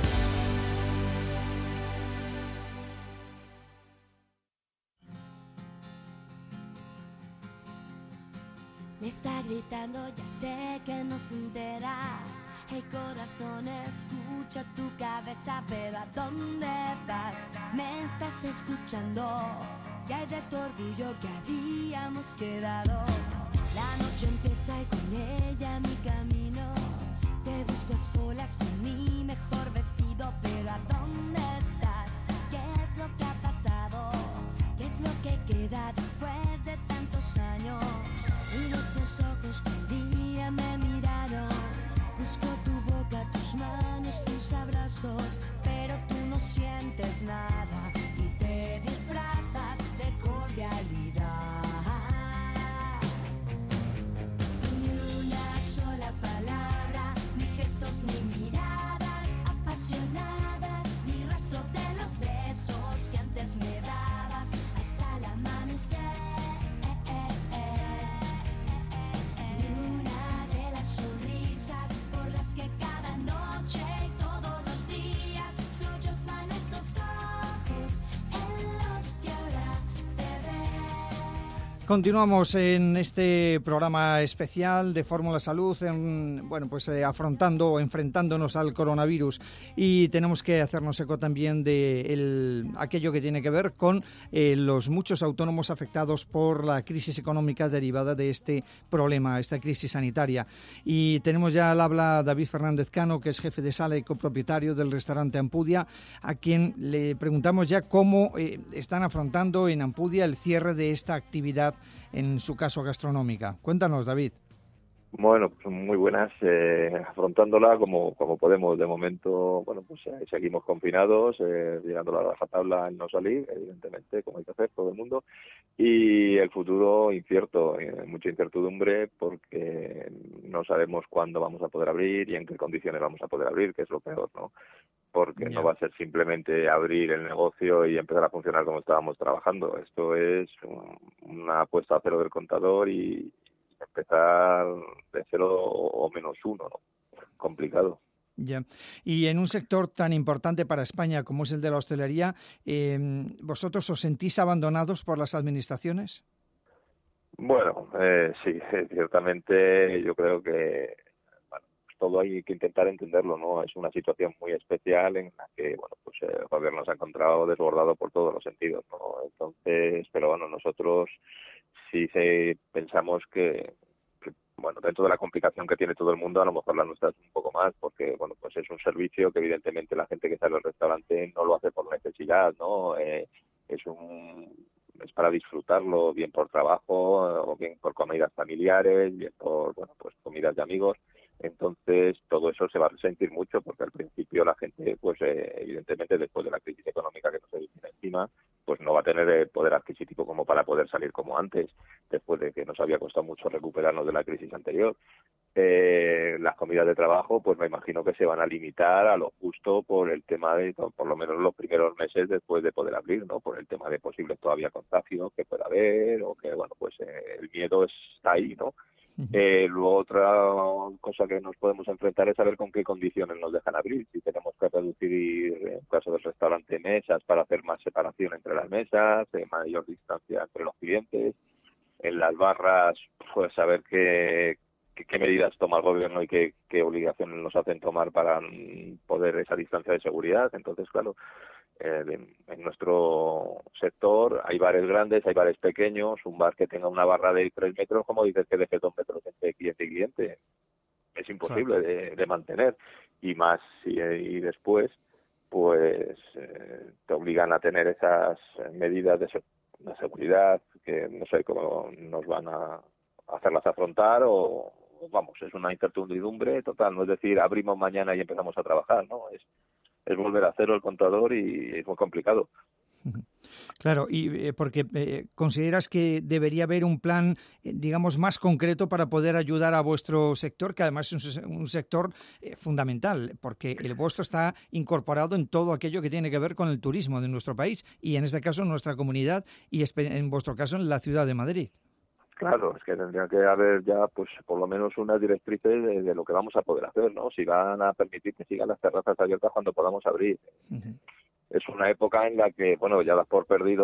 Me está gritando, ya sé que no se entera. Hey corazón, escucha tu cabeza, pero ¿a dónde vas? Me estás escuchando. ¿Qué hay de tu orgullo que habíamos quedado? La noche empieza y con ella mi camino. Te busco a solas con mi mejor vestido, pero ¿a dónde estás? ¿Qué es lo que ha pasado? ¿Qué es lo que queda después de tantos años? Y los ojos que un día me miraron. Busco tu boca, tus manos, tus abrazos, pero tú no sientes nada y te disfrazas de cordialidad. Ni una sola palabra, ni gestos, ni miradas apasionadas, ni rastro de los besos que antes me dabas hasta el amanecer. Sonrisas por las que cada noche y todos los días Continuamos en este programa especial de Fórmula Salud, en, bueno, pues eh, afrontando o enfrentándonos al coronavirus, y tenemos que hacernos eco también de el, aquello que tiene que ver con eh, los muchos autónomos afectados por la crisis económica derivada de este problema, esta crisis sanitaria. Y tenemos ya al habla David Fernández Cano, que es jefe de sala y copropietario del restaurante Ampudia, a quien le preguntamos ya cómo eh, están afrontando en Ampudia el cierre de esta actividad, en su caso gastronómica. Cuéntanos, David. Bueno, pues muy buenas, eh, afrontándola como, como podemos. De momento, bueno, pues eh, seguimos confinados, eh, llegando a la rajatabla en no salir, evidentemente, como hay que hacer todo el mundo, y el futuro incierto, eh, mucha incertidumbre, porque no sabemos cuándo vamos a poder abrir y en qué condiciones vamos a poder abrir, que es lo peor, ¿no? Porque yeah. no va a ser simplemente abrir el negocio y empezar a funcionar como estábamos trabajando. Esto es una apuesta a cero del contador y empezar de cero o menos uno, ¿no? Complicado. Ya. Y en un sector tan importante para España como es el de la hostelería, eh, ¿vosotros os sentís abandonados por las administraciones? Bueno, eh, sí, ciertamente yo creo que todo hay que intentar entenderlo, ¿no? Es una situación muy especial en la que, bueno, pues el gobierno se ha encontrado desbordado por todos los sentidos, ¿no? Entonces, pero bueno, nosotros sí se, pensamos que, que, bueno, dentro de la complicación que tiene todo el mundo, a lo mejor la nuestra es un poco más, porque, bueno, pues es un servicio que evidentemente la gente que sale al restaurante no lo hace por necesidad, ¿no? Eh, es un... es para disfrutarlo, bien por trabajo, o bien por comidas familiares, bien por, bueno, pues comidas de amigos. Entonces, todo eso se va a resentir mucho, porque al principio la gente, pues eh, evidentemente, después de la crisis económica que nos se viene encima, pues no va a tener el poder adquisitivo como para poder salir como antes, después de que nos había costado mucho recuperarnos de la crisis anterior. Eh, las comidas de trabajo, pues me imagino que se van a limitar a lo justo por el tema de, por lo menos los primeros meses después de poder abrir, ¿no? Por el tema de posibles todavía contagios que pueda haber, o que, bueno, pues eh, el miedo está ahí, ¿no? Eh, luego otra cosa que nos podemos enfrentar es saber con qué condiciones nos dejan abrir, si tenemos que reducir, en caso del restaurante, mesas para hacer más separación entre las mesas, eh, mayor distancia entre los clientes. En las barras, pues saber qué, qué, qué medidas toma el gobierno y qué, qué obligaciones nos hacen tomar para poder esa distancia de seguridad. Entonces, claro, Eh, en, en nuestro sector hay bares grandes, hay bares pequeños. Un bar que tenga una barra de tres metros, como dices que deje dos metros entre cliente y cliente, es imposible de, de mantener, y más y, y después pues eh, te obligan a tener esas medidas de, de seguridad que no sé cómo nos van a hacerlas afrontar, o vamos, es una incertidumbre total. No es decir, abrimos mañana y empezamos a trabajar, no, es es volver a cero el contador y es muy complicado. Claro, y eh, porque eh, consideras que debería haber un plan, eh, digamos, más concreto para poder ayudar a vuestro sector, que además es un, un sector eh, fundamental, porque el vuestro está incorporado en todo aquello que tiene que ver con el turismo de nuestro país, y en este caso en nuestra comunidad, y en vuestro caso en la ciudad de Madrid. Claro, es que tendría que haber ya, pues, por lo menos unas directrices de, de lo que vamos a poder hacer, ¿no? Si van a permitir que sigan las terrazas abiertas cuando podamos abrir. Uh-huh. Es una época en la que, bueno, ya das por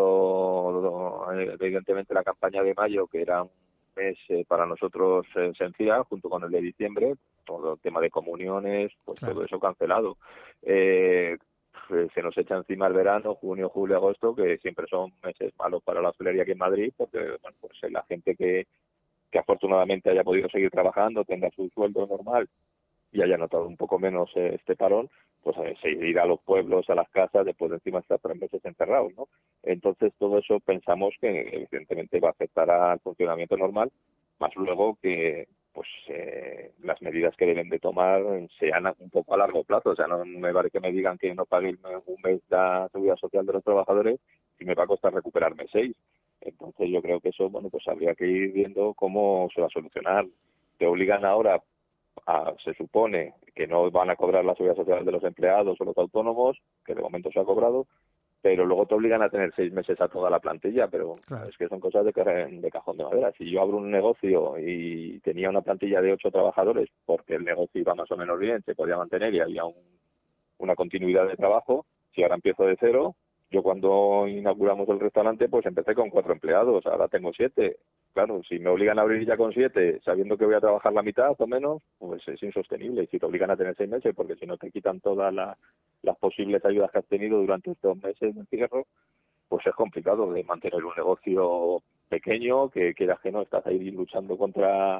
perdido, evidentemente, la campaña de mayo, que era un mes eh, para nosotros esencial, junto con el de diciembre, todo el tema de comuniones, pues claro, todo eso cancelado. Eh, se nos echa encima el verano, junio, julio, agosto, que siempre son meses malos para la hostelería aquí en Madrid, porque, bueno, pues la gente que, que afortunadamente haya podido seguir trabajando, tenga su sueldo normal y haya notado un poco menos eh, este parón, pues eh, se irá a los pueblos, a las casas, después de encima estar tres meses encerrados, ¿no? Entonces todo eso pensamos que evidentemente va a afectar al funcionamiento normal, más luego que pues eh, las medidas que deben de tomar sean un poco a largo plazo. O sea, no me vale que me digan que no pague un mes la seguridad social de los trabajadores y me va a costar recuperarme seis. Entonces yo creo que eso, bueno, pues habría que ir viendo cómo se va a solucionar. Te obligan ahora, a, se supone que no van a cobrar la seguridad social de los empleados o los autónomos, que de momento se ha cobrado, pero luego te obligan a tener seis meses a toda la plantilla, pero claro, es que son cosas de, de cajón de madera. Si yo abro un negocio y tenía una plantilla de ocho trabajadores, porque el negocio iba más o menos bien, se podía mantener y había un, una continuidad de trabajo, si ahora empiezo de cero, yo cuando inauguramos el restaurante, pues empecé con cuatro empleados, ahora tengo siete. claro, si me obligan a abrir ya con siete, sabiendo que voy a trabajar la mitad o menos, pues es insostenible. Y si te obligan a tener seis meses, porque si no te quitan todas la, las posibles ayudas que has tenido durante estos meses de encierro, pues es complicado de mantener un negocio pequeño, que quieras que no, estás ahí luchando contra...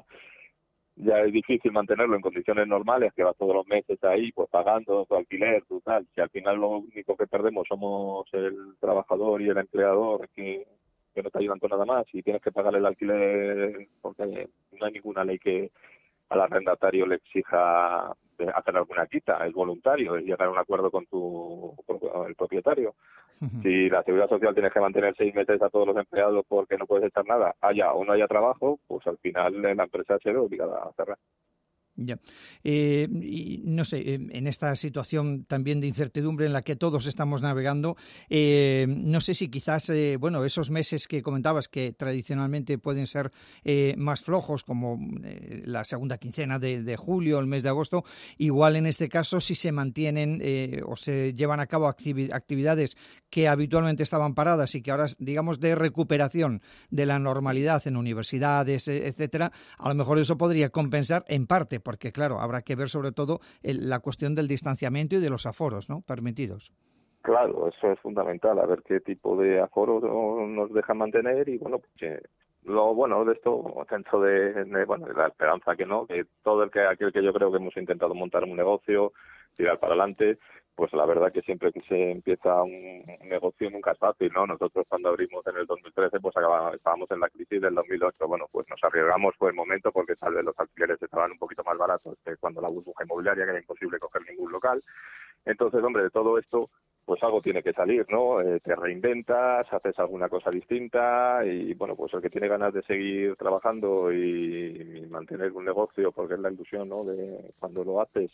Ya es difícil mantenerlo en condiciones normales, que vas todos los meses ahí, pues pagando tu alquiler, tu tal. Si al final lo único que perdemos somos el trabajador y el empleador, que, que no te ayudan con nada más, y tienes que pagar el alquiler, porque no hay ninguna ley que al arrendatario le exija hacer alguna quita, es voluntario, es llegar a un acuerdo con tu con el propietario. Uh-huh. Si la seguridad social tienes que mantener seis meses a todos los empleados porque no puedes echar nada, haya o no haya trabajo, pues al final la empresa se ve obligada a cerrar. Ya. Eh, y no sé, en esta situación también de incertidumbre en la que todos estamos navegando, eh, no sé si quizás, eh, bueno, esos meses que comentabas que tradicionalmente pueden ser eh, más flojos, como eh, la segunda quincena de, de julio, el mes de agosto, igual en este caso si se mantienen eh, o se llevan a cabo activi- actividades que habitualmente estaban paradas y que ahora, digamos, de recuperación de la normalidad en universidades, etcétera, a lo mejor eso podría compensar en parte, porque claro, habrá que ver sobre todo el, la cuestión del distanciamiento y de los aforos, ¿no?, permitidos. Claro, eso es fundamental, a ver qué tipo de aforos nos dejan mantener y bueno, pues eh, lo bueno de esto, dentro de, de, bueno, de la esperanza que no, que todo el que aquel que yo creo que hemos intentado montar un negocio, tirar para adelante, pues la verdad que siempre que se empieza un, un negocio nunca es fácil, ¿no? Nosotros cuando abrimos en el dos mil trece, pues acabamos, estábamos en la crisis del dos mil ocho, bueno, pues nos arriesgamos por el momento porque tal vez los alquileres estaban un poquito más baratos que cuando la burbuja inmobiliaria, que era imposible coger ningún local. Entonces, hombre, de todo esto, pues algo tiene que salir, ¿no? Eh, te reinventas, haces alguna cosa distinta y, bueno, pues el que tiene ganas de seguir trabajando y, y mantener un negocio, porque es la ilusión, ¿no?, de cuando lo haces,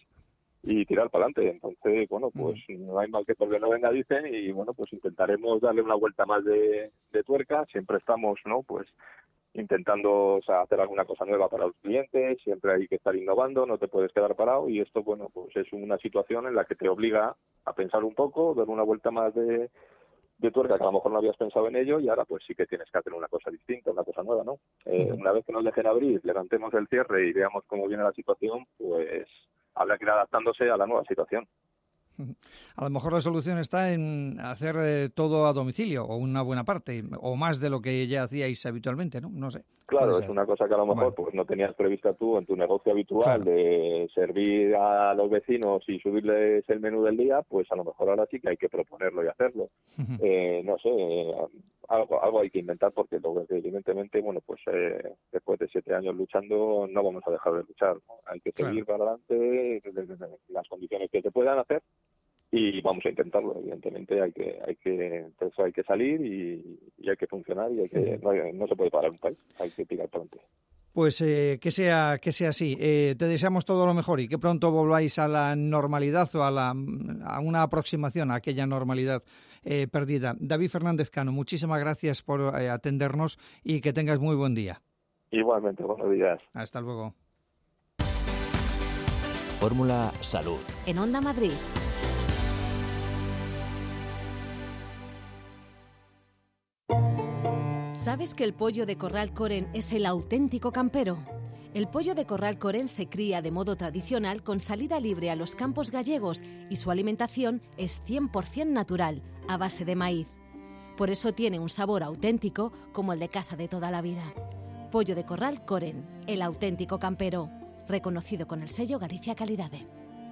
y tirar para adelante. Entonces, bueno, pues no hay mal que por bien no venga, dicen, y bueno, pues intentaremos darle una vuelta más de, de tuerca. Siempre estamos, ¿no?, pues intentando, o sea, hacer alguna cosa nueva para los clientes, siempre hay que estar innovando, no te puedes quedar parado, y esto, bueno, pues es una situación en la que te obliga a pensar un poco, dar una vuelta más de, de tuerca, que a lo mejor no habías pensado en ello, y ahora pues sí que tienes que hacer una cosa distinta, una cosa nueva, ¿no? Eh, uh-huh. Una vez que nos dejen abrir, levantemos el cierre y veamos cómo viene la situación, pues habrá que ir adaptándose a la nueva situación. A lo mejor la solución está en hacer eh, todo a domicilio, o una buena parte, o más de lo que ya hacíais habitualmente, ¿no? No sé. Claro, es una cosa que a lo mejor bueno. pues no tenías prevista tú en tu negocio habitual, claro, de servir a los vecinos y subirles el menú del día, pues a lo mejor ahora sí que hay que proponerlo y hacerlo. Uh-huh. Eh, no sé, eh, algo, algo hay que inventar, porque lo que evidentemente, bueno, pues eh, después de siete años luchando no vamos a dejar de luchar, ¿no? Hay que seguir claro. para adelante, las condiciones que se puedan hacer, y vamos a intentarlo. Evidentemente hay que hay que eso hay que salir y, y hay que funcionar, y hay que no, hay, no se puede parar un país, hay que tirar pronto. Pues eh, que sea que sea así. Eh, te deseamos todo lo mejor y que pronto volváis a la normalidad, o a, la, a una aproximación a aquella normalidad eh, perdida. David Fernández Cano, muchísimas gracias por eh, atendernos y que tengas muy buen día. Igualmente, buenos días. Hasta luego. Fórmula Salud. En Onda Madrid. ¿Sabes que el pollo de corral Coren es el auténtico campero? El pollo de corral Coren se cría de modo tradicional con salida libre a los campos gallegos y su alimentación es cien por ciento natural, a base de maíz. Por eso tiene un sabor auténtico como el de casa de toda la vida. Pollo de corral Coren, el auténtico campero, reconocido con el sello Galicia Calidade.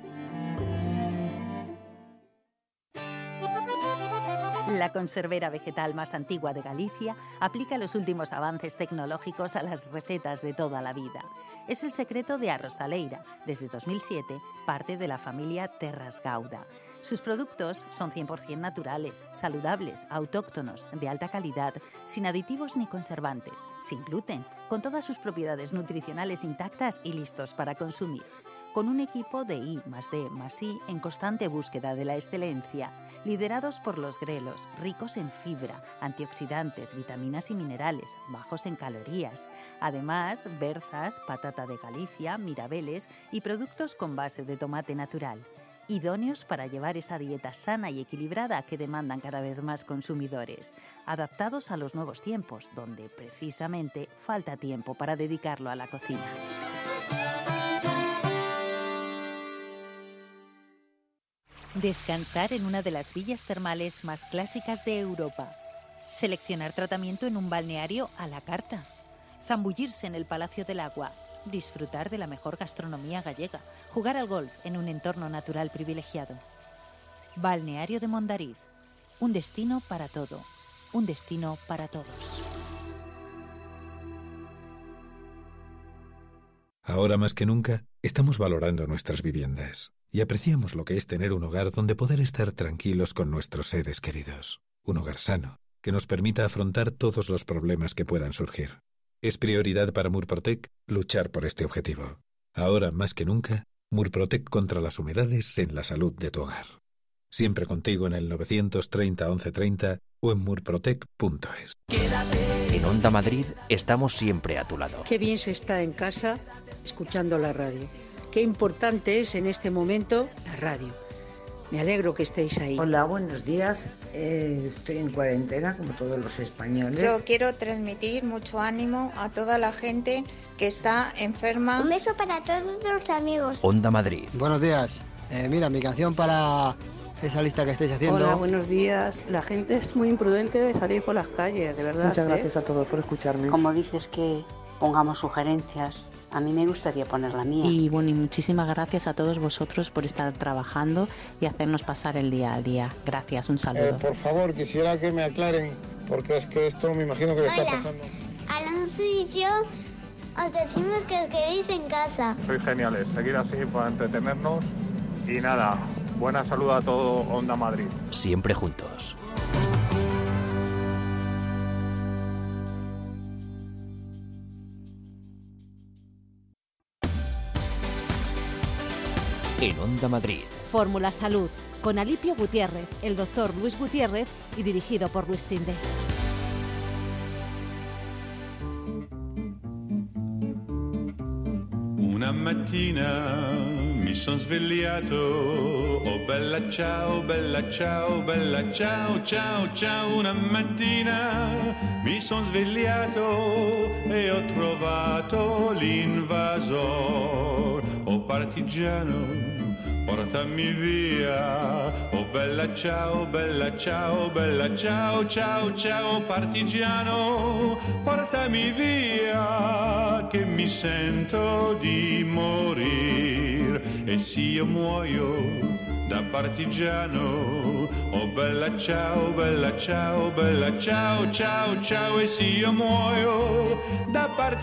La conservera vegetal más antigua de Galicia aplica los últimos avances tecnológicos a las recetas de toda la vida. Es el secreto de Arrosaleira, desde dos mil siete, parte de la familia Terras Gauda. Sus productos son cien por ciento naturales, saludables, autóctonos, de alta calidad, sin aditivos ni conservantes, sin gluten, con todas sus propiedades nutricionales intactas y listos para consumir. Con un equipo de I más D más I en constante búsqueda de la excelencia, liderados por los grelos, ricos en fibra, antioxidantes, vitaminas y minerales, bajos en calorías. Además, berzas, patata de Galicia, mirabeles y productos con base de tomate natural. idóneos para llevar esa dieta sana y equilibrada que demandan cada vez más consumidores, adaptados a los nuevos tiempos, donde precisamente falta tiempo para dedicarlo a la cocina. Descansar en una de las villas termales más clásicas de Europa. Seleccionar tratamiento en un balneario a la carta. Zambullirse en el Palacio del Agua. Disfrutar de la mejor gastronomía gallega. Jugar al golf en un entorno natural privilegiado. Balneario de Mondariz. Un destino para todo. Un destino para todos. Ahora más que nunca, estamos valorando nuestras viviendas y apreciamos lo que es tener un hogar donde poder estar tranquilos con nuestros seres queridos. Un hogar sano, que nos permita afrontar todos los problemas que puedan surgir. Es prioridad para Murprotec luchar por este objetivo. Ahora más que nunca, Murprotec contra las humedades en la salud de tu hogar. Siempre contigo en el novecientos treinta once treinta o en murprotec punto es. En Onda Madrid estamos siempre a tu lado. Qué bien se está en casa escuchando la radio. Qué importante es en este momento la radio. Me alegro que estéis ahí. Hola, buenos días. Eh, estoy en cuarentena como todos los españoles. Yo quiero transmitir mucho ánimo a toda la gente que está enferma. Un beso para todos los amigos. Onda Madrid. Buenos días. Eh, mira, mi canción para esa lista que estáis haciendo. Hola, buenos días. La gente es muy imprudente de salir por las calles, de verdad. Muchas ¿eh? gracias a todos por escucharme. Como dices que pongamos sugerencias, a mí me gustaría poner la mía. Y bueno, y muchísimas gracias a todos vosotros por estar trabajando y hacernos pasar el día a día. Gracias, un saludo. Eh, por favor, quisiera que me aclaren, porque es que esto me imagino que le está Hola. pasando. Alonso y yo os decimos que os quedéis en casa. Sois geniales, seguir así para entretenernos y nada, buena salud a todo Onda Madrid. Siempre juntos. En Onda Madrid. Fórmula Salud, con Alipio Gutiérrez, el doctor Luis Gutiérrez y dirigido por Luis Sinde. Una mattina mi son svegliato, oh bella ciao, bella ciao, bella ciao, ciao, ciao. Una mattina mi son svegliato e ho trovato l'invasor, oh partigiano, portami via, oh bella ciao, bella ciao, bella ciao, ciao, ciao, partigiano, portami via, che mi sento di morir, e se io muoio da partigiano, oh bella ciao, bella ciao, bella ciao, ciao, ciao, e se io muoio da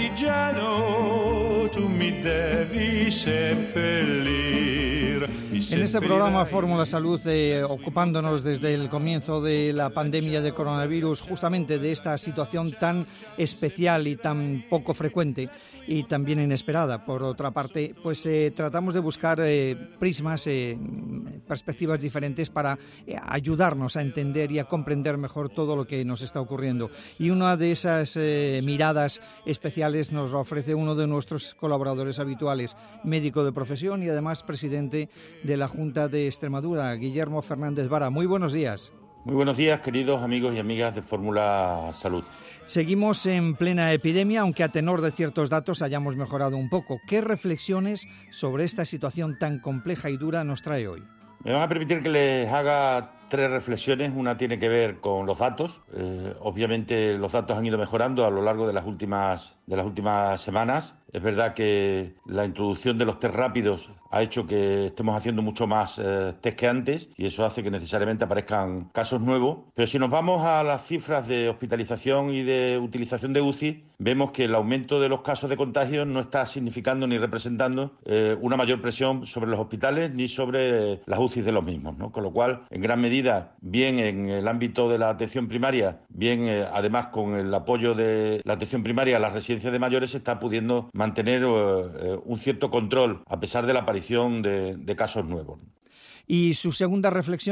partigiano, tu mi devi seppellir. En este programa Fórmula Salud, eh, ocupándonos desde el comienzo de la pandemia de coronavirus, justamente de esta situación tan especial y tan poco frecuente y también inesperada. Por otra parte, pues eh, tratamos de buscar eh, prismas, eh, perspectivas diferentes para eh, ayudarnos a entender y a comprender mejor todo lo que nos está ocurriendo. Y una de esas eh, miradas especiales nos la ofrece uno de nuestros colaboradores habituales, médico de profesión y además presidente de la Junta de Extremadura, Guillermo Fernández Vara. Muy buenos días. Muy buenos días, queridos amigos y amigas de Fórmula Salud. Seguimos en plena epidemia, aunque a tenor de ciertos datos hayamos mejorado un poco. ¿Qué reflexiones sobre esta situación tan compleja y dura nos trae hoy? Me van a permitir que les haga tres reflexiones. Una tiene que ver con los datos. Eh, obviamente los datos han ido mejorando a lo largo de las últimas, de las últimas semanas. Es verdad que la introducción de los test rápidos ha hecho que estemos haciendo mucho más eh, test que antes y eso hace que necesariamente aparezcan casos nuevos. Pero si nos vamos a las cifras de hospitalización y de utilización de U C I, vemos que el aumento de los casos de contagio no está significando ni representando eh, una mayor presión sobre los hospitales ni sobre eh, las U C Is de los mismos, ¿no? Con lo cual, en gran medida, bien en el ámbito de la atención primaria, bien eh, además con el apoyo de la atención primaria a las residencias de mayores, se está pudiendo mantener eh, un cierto control a pesar de la aparición de, de casos nuevos. ¿Y su segunda reflexión?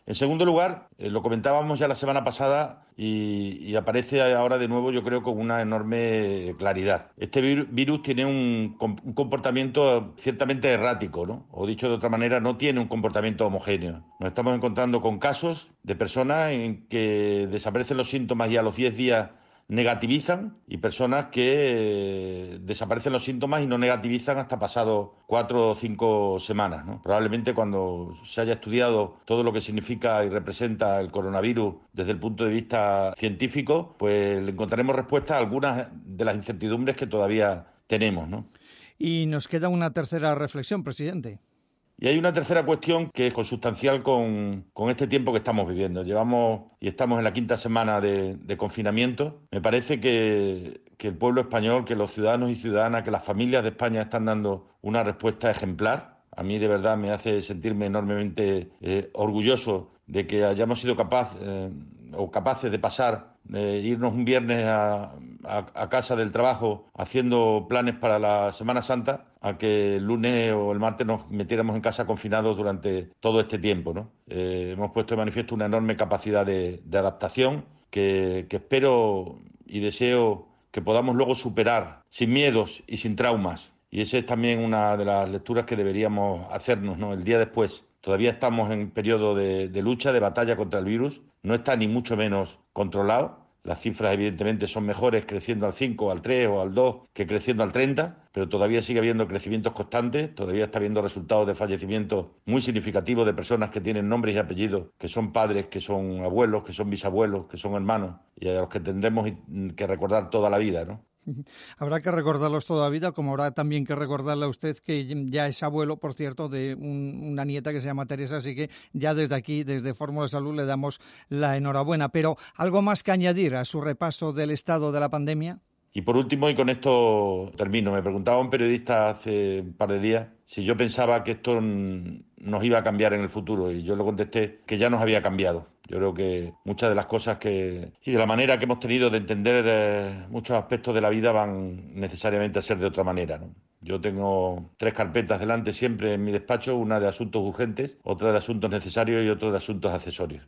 En segundo lugar, eh, lo comentábamos ya la semana pasada y, y aparece ahora de nuevo, yo creo, con una enorme claridad. Este vir- virus tiene un, un comportamiento ciertamente errático, ¿no? O dicho de otra manera, no tiene un comportamiento homogéneo. Nos estamos encontrando con casos de personas en que desaparecen los síntomas y a los diez días negativizan, y personas que eh, desaparecen los síntomas y no negativizan hasta pasado cuatro o cinco semanas, ¿no? Probablemente cuando se haya estudiado todo lo que significa y representa el coronavirus desde el punto de vista científico, pues le encontraremos respuesta a algunas de las incertidumbres que todavía tenemos, ¿no? Y nos queda una tercera reflexión, presidente. Y hay una tercera cuestión que es consustancial con, con este tiempo que estamos viviendo. Llevamos y estamos en la quinta semana de, de confinamiento. Me parece que, que el pueblo español, que los ciudadanos y ciudadanas, que las familias de España están dando una respuesta ejemplar. A mí de verdad me hace sentirme enormemente eh, orgulloso de que hayamos sido capaz, eh, o capaces de pasar, eh, irnos un viernes a, a, a casa del trabajo haciendo planes para la Semana Santa, a que el lunes o el martes nos metiéramos en casa confinados durante todo este tiempo, ¿no? Eh, hemos puesto de manifiesto una enorme capacidad de, de adaptación que, que espero y deseo que podamos luego superar sin miedos y sin traumas. Y esa es también una de las lecturas que deberíamos hacernos, ¿no? El día después. Todavía estamos en periodo de, de lucha, de batalla contra el virus. No está ni mucho menos controlado. Las cifras evidentemente son mejores creciendo al cinco, al tres o al dos que creciendo al treinta, pero todavía sigue habiendo crecimientos constantes, todavía está habiendo resultados de fallecimientos muy significativos de personas que tienen nombres y apellidos, que son padres, que son abuelos, que son bisabuelos, que son hermanos, y a los que tendremos que recordar toda la vida, ¿no? Habrá que recordarlos toda la vida, como habrá también que recordarle a usted que ya es abuelo, por cierto, de un, una nieta que se llama Teresa, así que ya desde aquí, desde Fórmula Salud, le damos la enhorabuena. Pero, ¿algo más que añadir a su repaso del estado de la pandemia? Y por último, y con esto termino, me preguntaba un periodista hace un par de días si yo pensaba que esto nos iba a cambiar en el futuro, y yo le contesté que ya nos había cambiado. Yo creo que muchas de las cosas que y de la manera que hemos tenido de entender eh, muchos aspectos de la vida van necesariamente a ser de otra manera, ¿no? Yo tengo tres carpetas delante siempre en mi despacho, una de asuntos urgentes, otra de asuntos necesarios y otra de asuntos accesorios.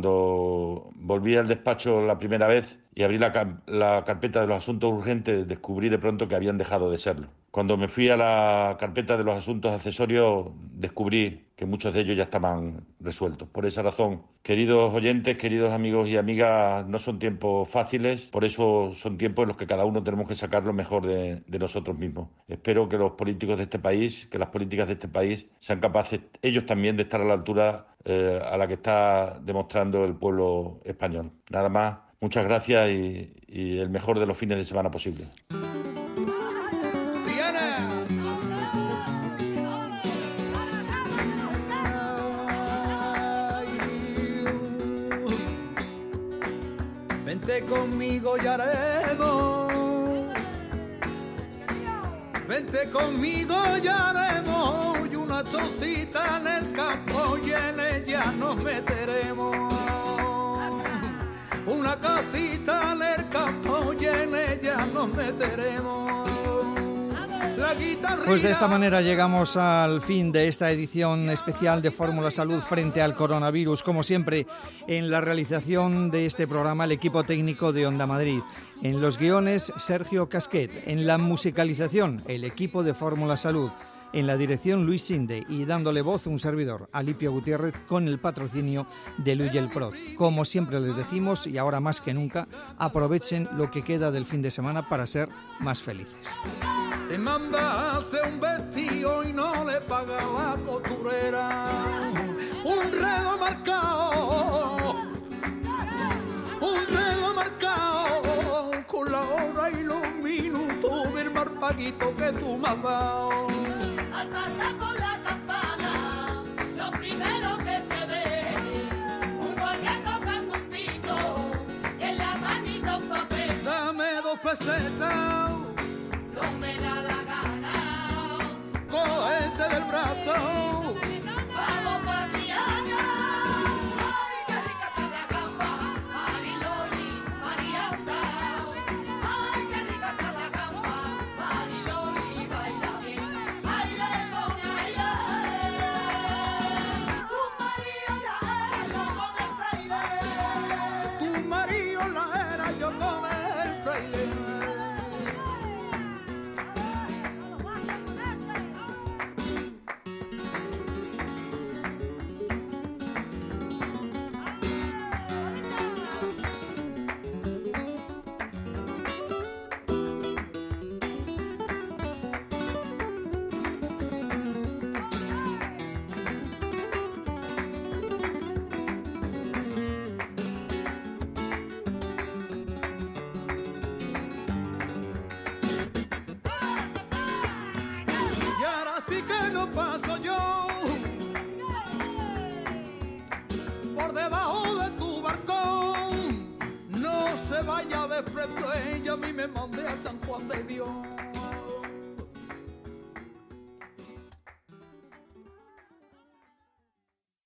Cuando volví al despacho la primera vez y abrí la, la carpeta de los asuntos urgentes, descubrí de pronto que habían dejado de serlo. Cuando me fui a la carpeta de los asuntos accesorios, descubrí que muchos de ellos ya estaban resueltos. Por esa razón, queridos oyentes, queridos amigos y amigas, no son tiempos fáciles, por eso son tiempos en los que cada uno tenemos que sacar lo mejor de, de nosotros mismos. Espero que los políticos de este país, que las políticas de este país sean capaces ellos también de estar a la altura eh, a la que está demostrando el pueblo español. Nada más, muchas gracias y, y el mejor de los fines de semana posible. Vente conmigo y haremos, vente conmigo y haremos y una chocita en el campo y en ella nos meteremos. Una casita en el campo y en ella nos meteremos. Pues de esta manera llegamos al fin de esta edición especial de Fórmula Salud frente al coronavirus. Como siempre, en la realización de este programa, el equipo técnico de Onda Madrid. En los guiones, Sergio Casquet. En la musicalización, el equipo de Fórmula Salud. En la dirección, Luis Sinde, y dándole voz un servidor, Alipio Gutiérrez, con el patrocinio de Luyel Prod. Como siempre les decimos, y ahora más que nunca, aprovechen lo que queda del fin de semana para ser más felices. Se manda hace un vestido y no le paga la costurera. Un reloj marcado, un reloj marcado, con la hora y los minutos del marpaguito que tú me has dado. Al pasar por la campana, lo primero que se ve, un guardia tocando un pito y en la manita un papel. Dame dos pesetas, no me da la gana, cógete del brazo, vamos pa' Triana. Ay, qué rica está la gamba, Mariloli, Marianda. Ay, qué rica está la gamba, Mariloli, baila bien. Baila con aire, tu Mariana, por debajo de tu barcón. No se vaya de frente, ella a mí me mandé a San Juan de Dios.